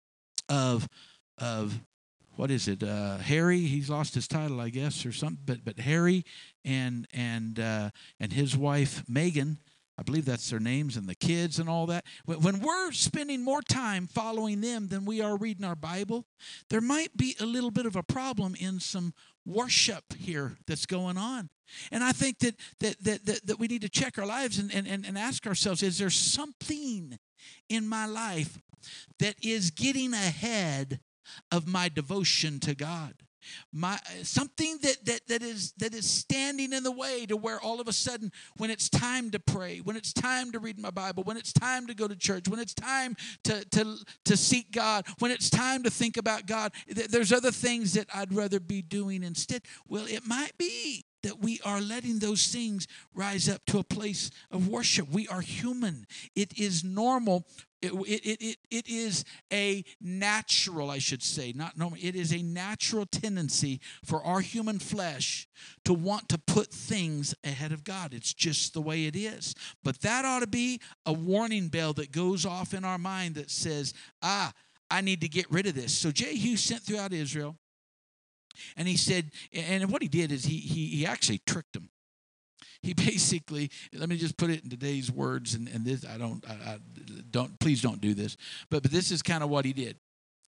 Speaker 1: of of what is it, uh, Harry? He's lost his title, I guess, or something. But but Harry and and uh, and his wife Meghan, I believe that's their names, and the kids and all that. When we're spending more time following them than we are reading our Bible, there might be a little bit of a problem in some worship here that's going on. And I think that that that that, that we need to check our lives and, and, and ask ourselves, is there something in my life that is getting ahead of my devotion to God? My something that, that that is that is standing in the way to where all of a sudden, when it's time to pray, when it's time to read my Bible, when it's time to go to church, when it's time to to to seek God, when it's time to think about God, there's other things that I'd rather be doing instead. Well, it might be that we are letting those things rise up to a place of worship. We are human. It is normal. It, it, it, it is a natural, I should say, not normal. It is a natural tendency for our human flesh to want to put things ahead of God. It's just the way it is. But that ought to be a warning bell that goes off in our mind that says, ah, I need to get rid of this. So Jehu sent throughout Israel. And he said, and what he did is he he, he actually tricked them. He basically, let me just put it in today's words, and, and this I don't I, I don't please don't do this, but but this is kind of what he did.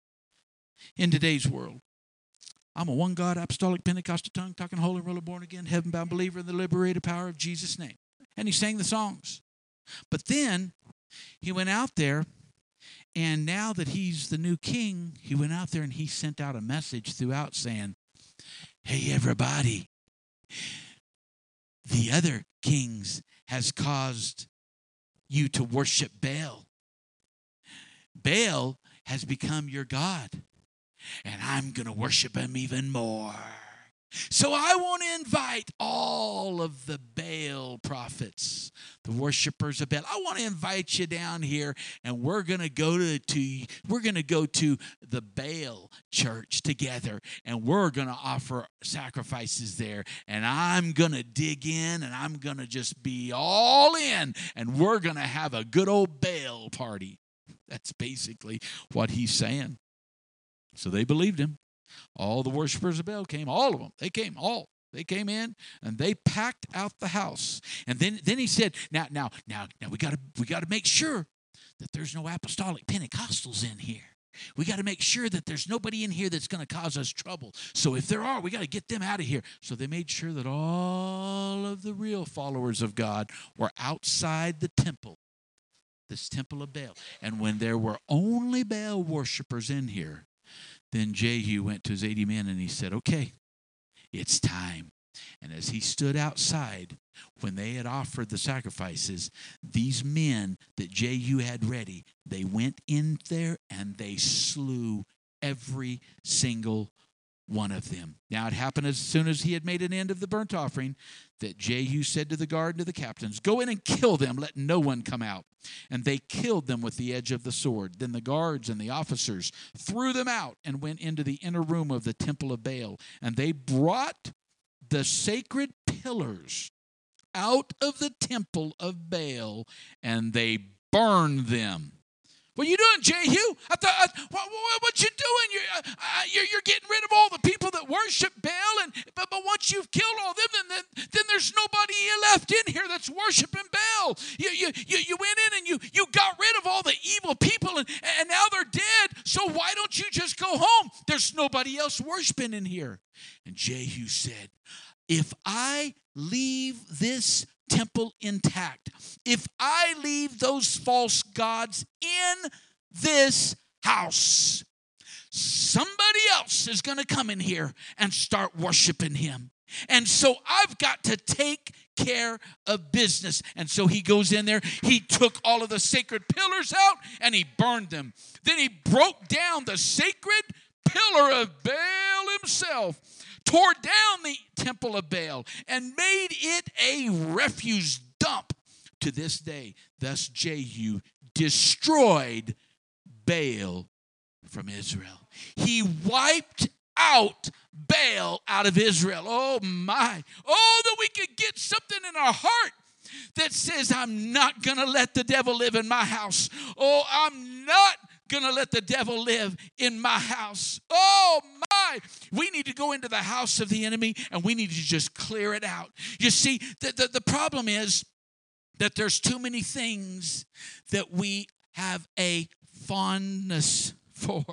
Speaker 1: In today's world, I'm a one God apostolic Pentecostal tongue talking holy roller born again heaven bound believer in the liberated power of Jesus' name, and he sang the songs. But then he went out there. And now that he's the new king, he went out there and he sent out a message throughout saying, hey, everybody, the other kings has caused you to worship Baal. Baal has become your God, and I'm going to worship him even more. So I want to invite all of the Baal prophets, the worshipers of Baal. I want to invite you down here, and we're going to go to, to we're going to go to the Baal church together, and we're going to offer sacrifices there. And I'm going to dig in, and I'm going to just be all in, and we're going to have a good old Baal party. That's basically what he's saying. So they believed him. All the worshipers of Baal came, all of them. They came, all. They came in and they packed out the house. And then, then he said, now, now, now, now we gotta we gotta make sure that there's no apostolic Pentecostals in here. We got to make sure that there's nobody in here that's going to cause us trouble. So if there are, we got to get them out of here. So they made sure that all of the real followers of God were outside the temple, this temple of Baal. And when there were only Baal worshipers in here, then Jehu went to his eighty men and he said, okay, it's time. And as he stood outside, when they had offered the sacrifices, these men that Jehu had ready, they went in there and they slew every single one of them. Now it happened as soon as he had made an end of the burnt offering that Jehu said to the guard and to the captains, go in and kill them, let no one come out. And they killed them with the edge of the sword. Then the guards and the officers threw them out and went into the inner room of the temple of Baal. And they brought the sacred pillars out of the temple of Baal, and they burned them What are you doing, Jehu? I thought, I, what, what, what you doing? You're, uh, uh, you're, you're getting rid of all the people that worship Baal, and but, but once you've killed all them, then, then, then there's nobody left in here that's worshiping Baal. You, you, you, you went in and you, you got rid of all the evil people, and, and now they're dead, so why don't you just go home? There's nobody else worshiping in here. And Jehu said, if I leave this temple intact, if I leave those false gods in this house, somebody else is going to come in here and start worshiping him. And so I've got to take care of business. And so he goes in there. He took all of the sacred pillars out and he burned them. Then he broke down the sacred pillar of Baal himself, tore down the temple of Baal, and made it a refuse dump to this day. Thus Jehu destroyed Baal from Israel. He wiped out Baal out of Israel. Oh my. Oh, that we could get something in our heart that says, I'm not going to let the devil live in my house. Oh, I'm not going to let the devil live in my house. Oh my. We need to go into the house of the enemy and we need to just clear it out. You see, the, the, the problem is that there's too many things that we have a fondness for.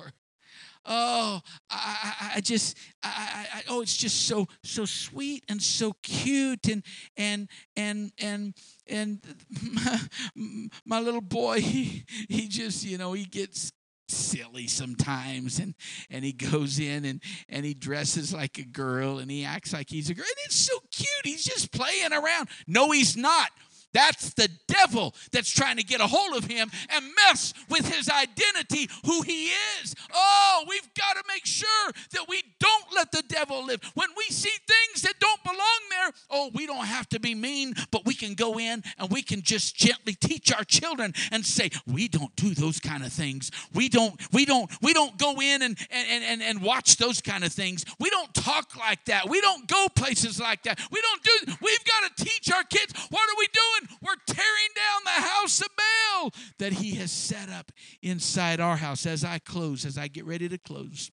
Speaker 1: Oh, I, I, I just, I, I, oh, it's just so, so sweet and so cute, and and and and and my, my little boy, he, he just, you know, he gets silly sometimes, and and he goes in and and he dresses like a girl and he acts like he's a girl, and it's so cute. He's just playing around. No, he's not. That's the devil that's trying to get a hold of him and mess with his identity, who he is. Oh, we've got to make sure that we don't let the devil live. When we see things that don't belong there, oh, we don't have to be mean, but we can go in and we can just gently teach our children and say, we don't do those kind of things. We don't, we don't, we don't go in and, and, and, and watch those kind of things. We don't talk like that. We don't go places like that. We don't do, we've got to teach our kids, what are we doing? We're tearing down the house of Baal that he has set up inside our house. As I close, as I get ready to close,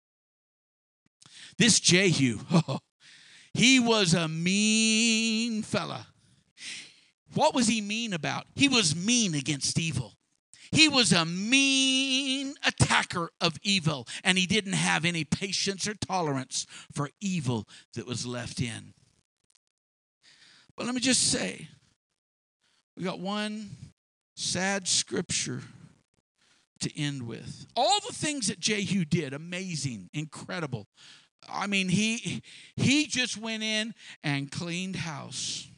Speaker 1: this Jehu, oh, he was a mean fella. What was he mean about? He was mean against evil. He was a mean attacker of evil, and he didn't have any patience or tolerance for evil that was left in. But let me just say, we got one sad scripture to end with. All the things that Jehu did, amazing, incredible. I mean, he he just went in and cleaned house.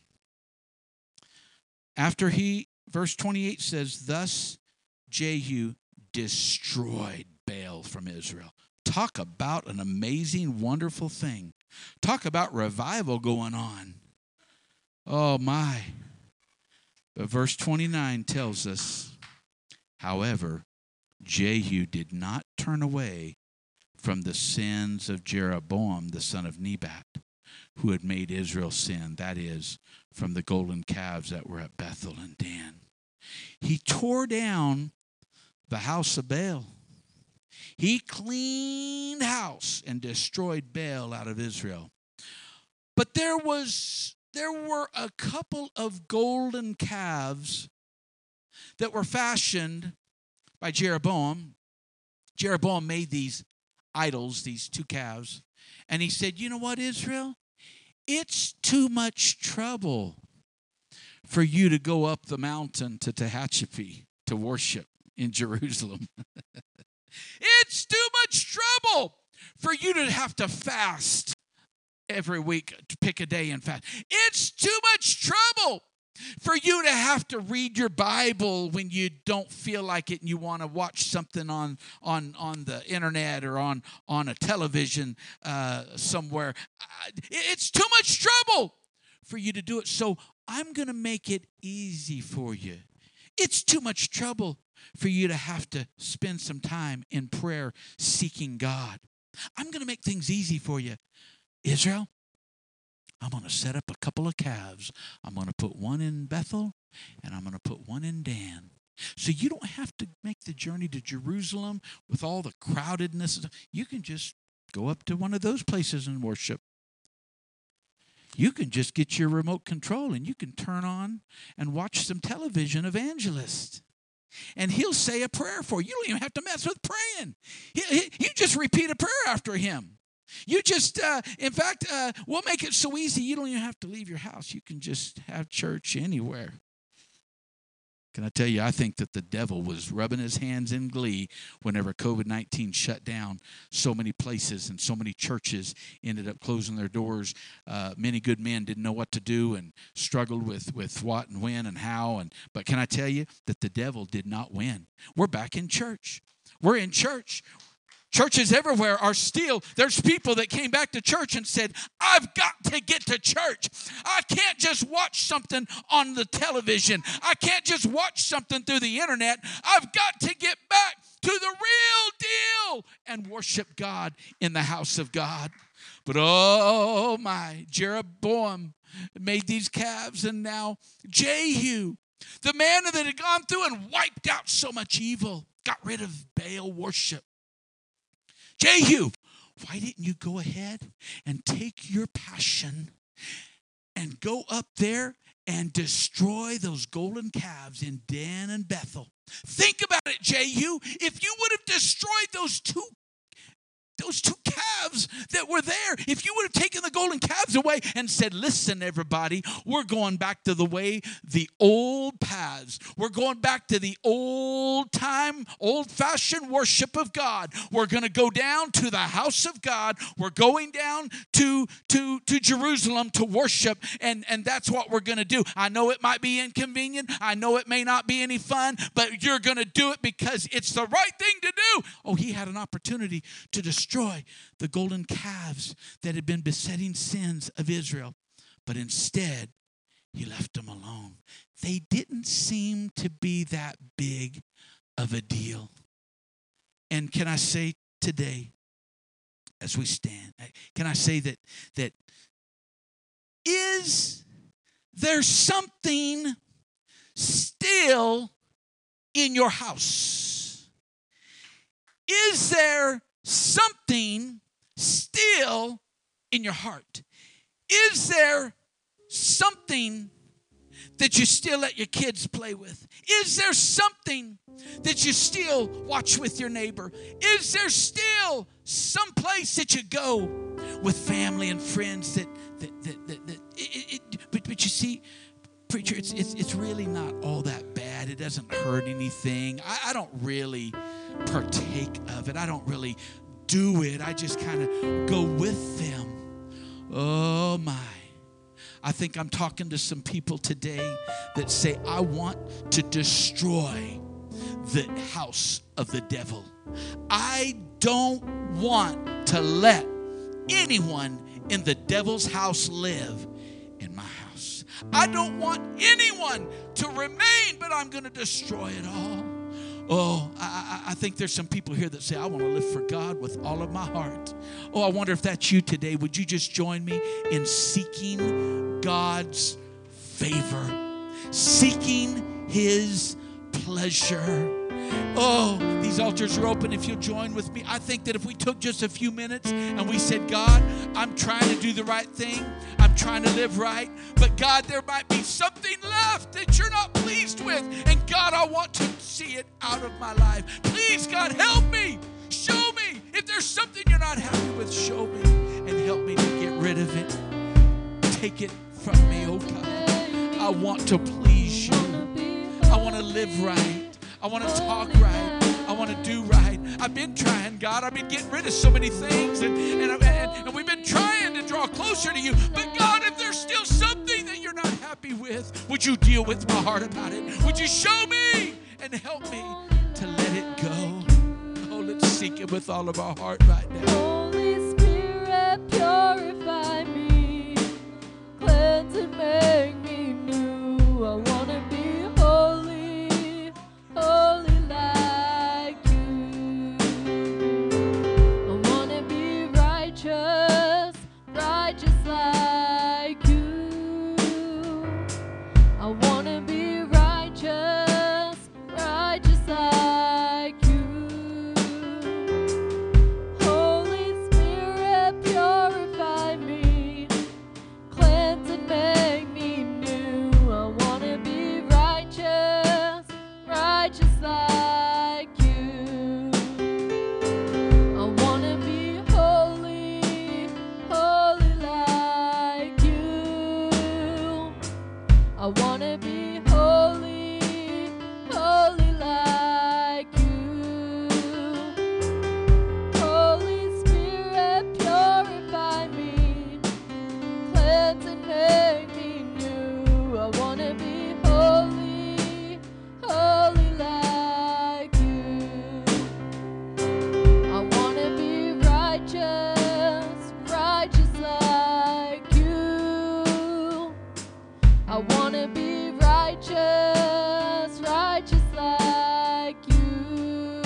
Speaker 1: After he, verse twenty-eight says, thus Jehu destroyed Baal from Israel. Talk about an amazing, wonderful thing. Talk about revival going on. Oh, my. But verse twenty-nine tells us, however, Jehu did not turn away from the sins of Jeroboam, the son of Nebat, who had made Israel sin, that is, from the golden calves that were at Bethel and Dan. He tore down the house of Baal. He cleaned house and destroyed Baal out of Israel. But there was... There were a couple of golden calves that were fashioned by Jeroboam. Jeroboam made these idols, these two calves, and he said, you know what, Israel? It's too much trouble for you to go up the mountain to Tehachapi to worship in Jerusalem. It's too much trouble for you to have to fast every week, to pick a day and fast. It's too much trouble for you to have to read your Bible when you don't feel like it and you want to watch something on on on the internet or on on a television uh, somewhere. It's too much trouble for you to do it. So I'm going to make it easy for you. It's too much trouble for you to have to spend some time in prayer seeking God. I'm going to make things easy for you. Israel, I'm going to set up a couple of calves. I'm going to put one in Bethel, and I'm going to put one in Dan. So you don't have to make the journey to Jerusalem with all the crowdedness. You can just go up to one of those places and worship. You can just get your remote control and you can turn on and watch some television evangelist. And he'll say a prayer for you. You don't even have to mess with praying. He, he, you just repeat a prayer after him. You just, uh, in fact, uh, we'll make it so easy you don't even have to leave your house. You can just have church anywhere. Can I tell you, I think that the devil was rubbing his hands in glee whenever COVID nineteen shut down so many places and so many churches ended up closing their doors. Uh, many good men didn't know what to do and struggled with, with what and when and how. And But can I tell you that the devil did not win? We're back in church. We're in church. Churches everywhere are still, there's people that came back to church and said, I've got to get to church. I can't just watch something on the television. I can't just watch something through the internet. I've got to get back to the real deal and worship God in the house of God. But oh my, Jeroboam made these calves, and now Jehu, the man that had gone through and wiped out so much evil, got rid of Baal worship. Jehu, why didn't you go ahead and take your passion and go up there and destroy those golden calves in Dan and Bethel? Think about it, Jehu. If you would have destroyed those two Those two calves that were there, if you would have taken the golden calves away and said, listen, everybody, we're going back to the way, the old paths. We're going back to the old time, old-fashioned worship of God. We're going to go down to the house of God. We're going down to, to, to Jerusalem to worship, and, and that's what we're going to do. I know it might be inconvenient. I know it may not be any fun, but you're going to do it because it's the right thing to do. Oh, he had an opportunity to destroy Destroy the golden calves that had been besetting sins of Israel. But instead, he left them alone. They didn't seem to be that big of a deal. And can I say today, as we stand, can I say that, that is there something still in your house? Is there something still in your heart? Is there something that you still let your kids play with? Is there something that you still watch with your neighbor? Is there still some place that you go with family and friends that that that, that, that it, it, but, but you see, preacher, it's, it's it's really not all that bad. It doesn't hurt anything. I, I don't really partake of it. I don't really do it. I just kind of go with them. Oh my. I think I'm talking to some people today that say, I want to destroy the house of the devil. I don't want to let anyone in the devil's house live in my house. I don't want anyone to remain, but I'm going to destroy it all. Oh, I, I think there's some people here that say, I want to live for God with all of my heart. Oh, I wonder if that's you today. Would you just join me in seeking God's favor, seeking His pleasure? Oh, these altars are open if you'll join with me. I think that if we took just a few minutes and we said, God, I'm trying to do the right thing. I'm trying to live right. But God, there might be something left that you're not pleased with. And God, I want to see it out of my life. Please, God, help me. Show me. If there's something you're not happy with, show me and help me to get rid of it. Take it from me, oh God. I want to please you. I want to live right. I want to talk right. I want to do right. I've been trying, God. I've been getting rid of so many things, and, and, and, and we've been trying to draw closer to you. But God, if there's still something that you're not happy with, would you deal with my heart about it? Would you show me and help me to let it go? Oh, let's seek it with all of our heart right now.
Speaker 2: Holy Spirit, purify me, cleanse and make me new. I want to be holy, holy like you. I want to be righteous, righteous like you. I want to be righteous, righteous. I wanna be holy, holy like you. Holy Spirit, purify me, cleanse and make me new. I wanna be holy, holy like you. I wanna be righteous, righteous like you. I wanna be righteous, righteous like you.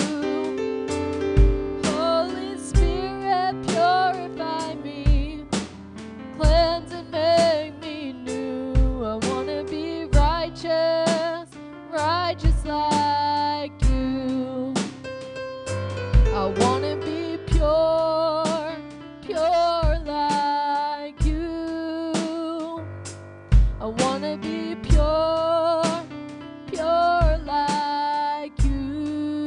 Speaker 2: Holy Spirit, purify me, cleanse and make me new. I wanna be righteous, righteous like you. I wanna be pure, pure like you. I wanna be pure, pure like you.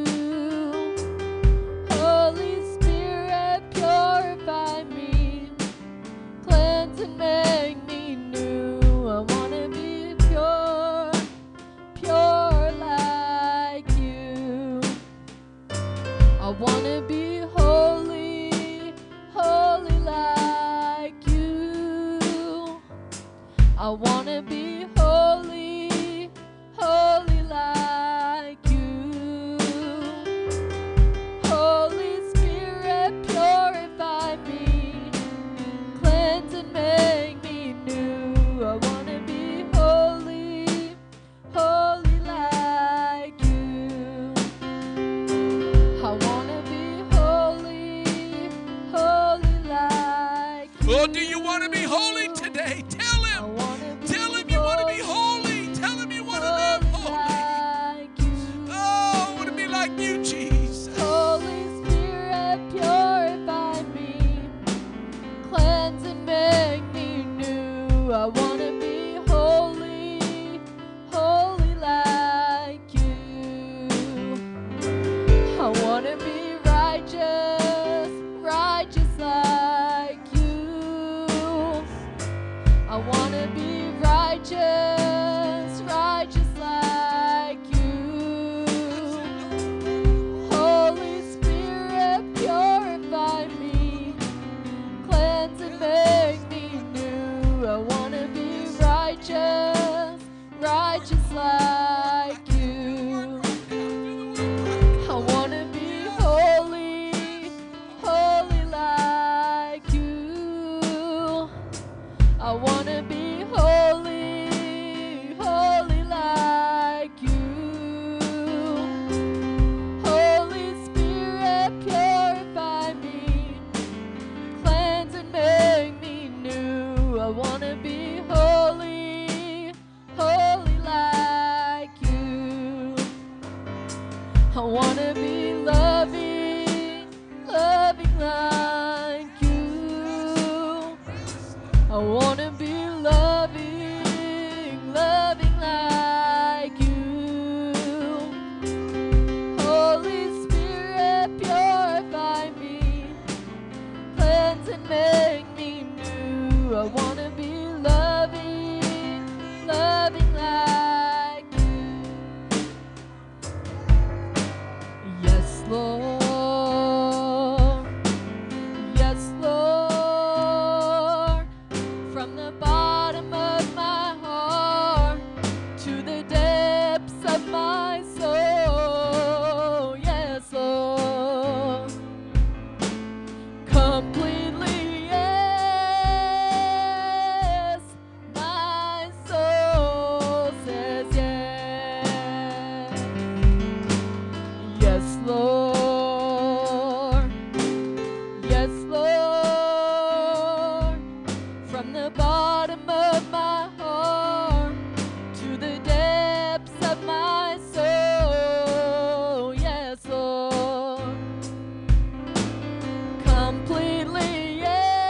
Speaker 2: Holy Spirit, purify me, cleanse and make me new. I wanna be pure, pure like you. I wanna be holy, holy like you. I wanna be holy, holy like you. Holy Spirit, purify me, cleanse and make me new. I wanna be holy, holy like you. I wanna be holy, holy like you.
Speaker 1: Oh, do you want to be holy today? Tell
Speaker 2: I
Speaker 1: him.
Speaker 2: wanna be
Speaker 1: Tell him you want to be holy. Tell him you want to live holy.
Speaker 2: like you.
Speaker 1: Oh, I want to be like you, Jesus.
Speaker 2: Holy Spirit, purify me, cleanse and make me new. I wanna be holy, holy like you. I wanna be righteous, righteous like you. I wanna be righteous, righteous like you. Holy Spirit, purify me, cleanse and make me new. I wanna be righteous, righteous like you. I wanna be holy, holy like you. I wanna be holy, holy like you. Holy Spirit, purify me, cleanse and make me new. I wanna be holy, holy like you. I wanna be loving, loving like you. I wanna be loving, loving like you. Holy Spirit, purify me, cleanse and make me new. I wanna be loving, loving like you. Yes, Lord. Yes, Lord. From the bottom of my heart to the depths of my soul. Yes, Lord. Completely, yes. My soul says yes. Yes, Lord. Yes, Lord. From the bottom of my heart to the depths of my soul. Yes, Lord. Completely,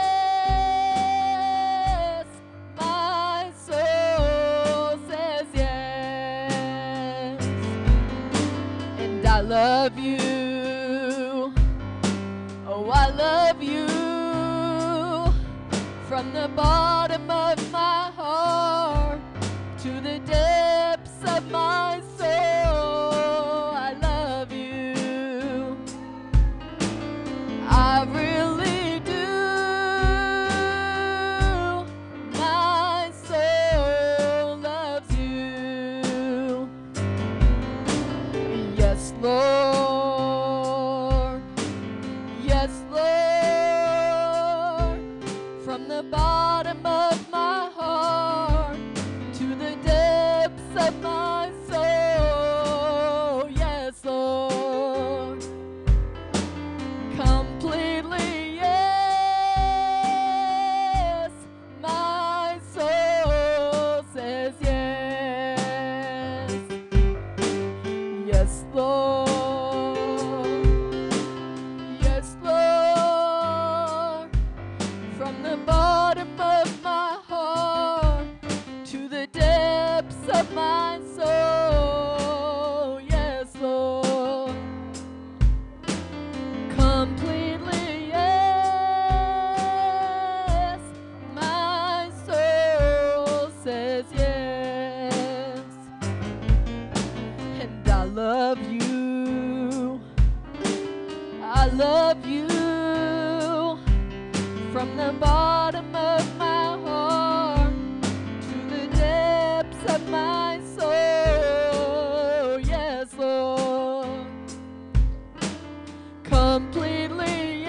Speaker 2: yes. My soul says yes. And I love you. Oh, I love you. From the bottom of my heart to the of my soul. Yes, Lord. Completely, yes. My soul says yes. Yes, Lord. Yes, Lord. From the bottom of my heart to the depths of my soul. Yes, Lord. Completely, yes. My soul says yes. And I love you. I love you. From the bottom of my heart to the depths of my soul. Yes, Lord. Completely,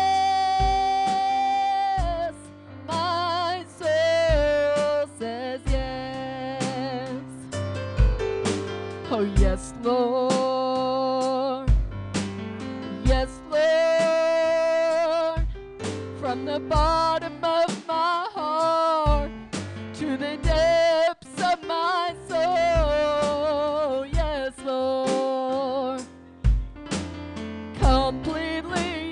Speaker 2: yes. My soul says yes. Oh, yes, Lord. Yes, Lord. From the bottom of my heart to the depths of my soul. Yes, Lord. Completely,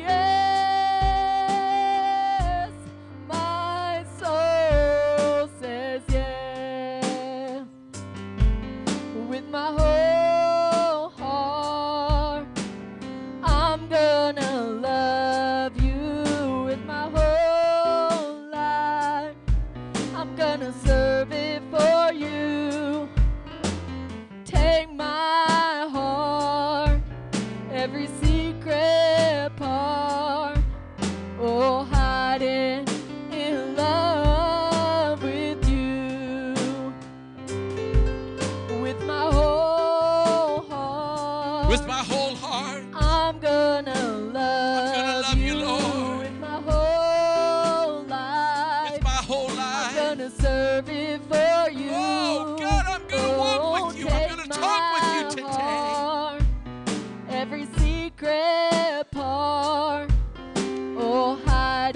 Speaker 2: yes. My soul says yes. With my whole heart, I'm gonna love you. With my whole life, I'm gonna serve it for you. Take my heart, every secret part, oh, hide it in love with you. With my whole heart,
Speaker 1: With my whole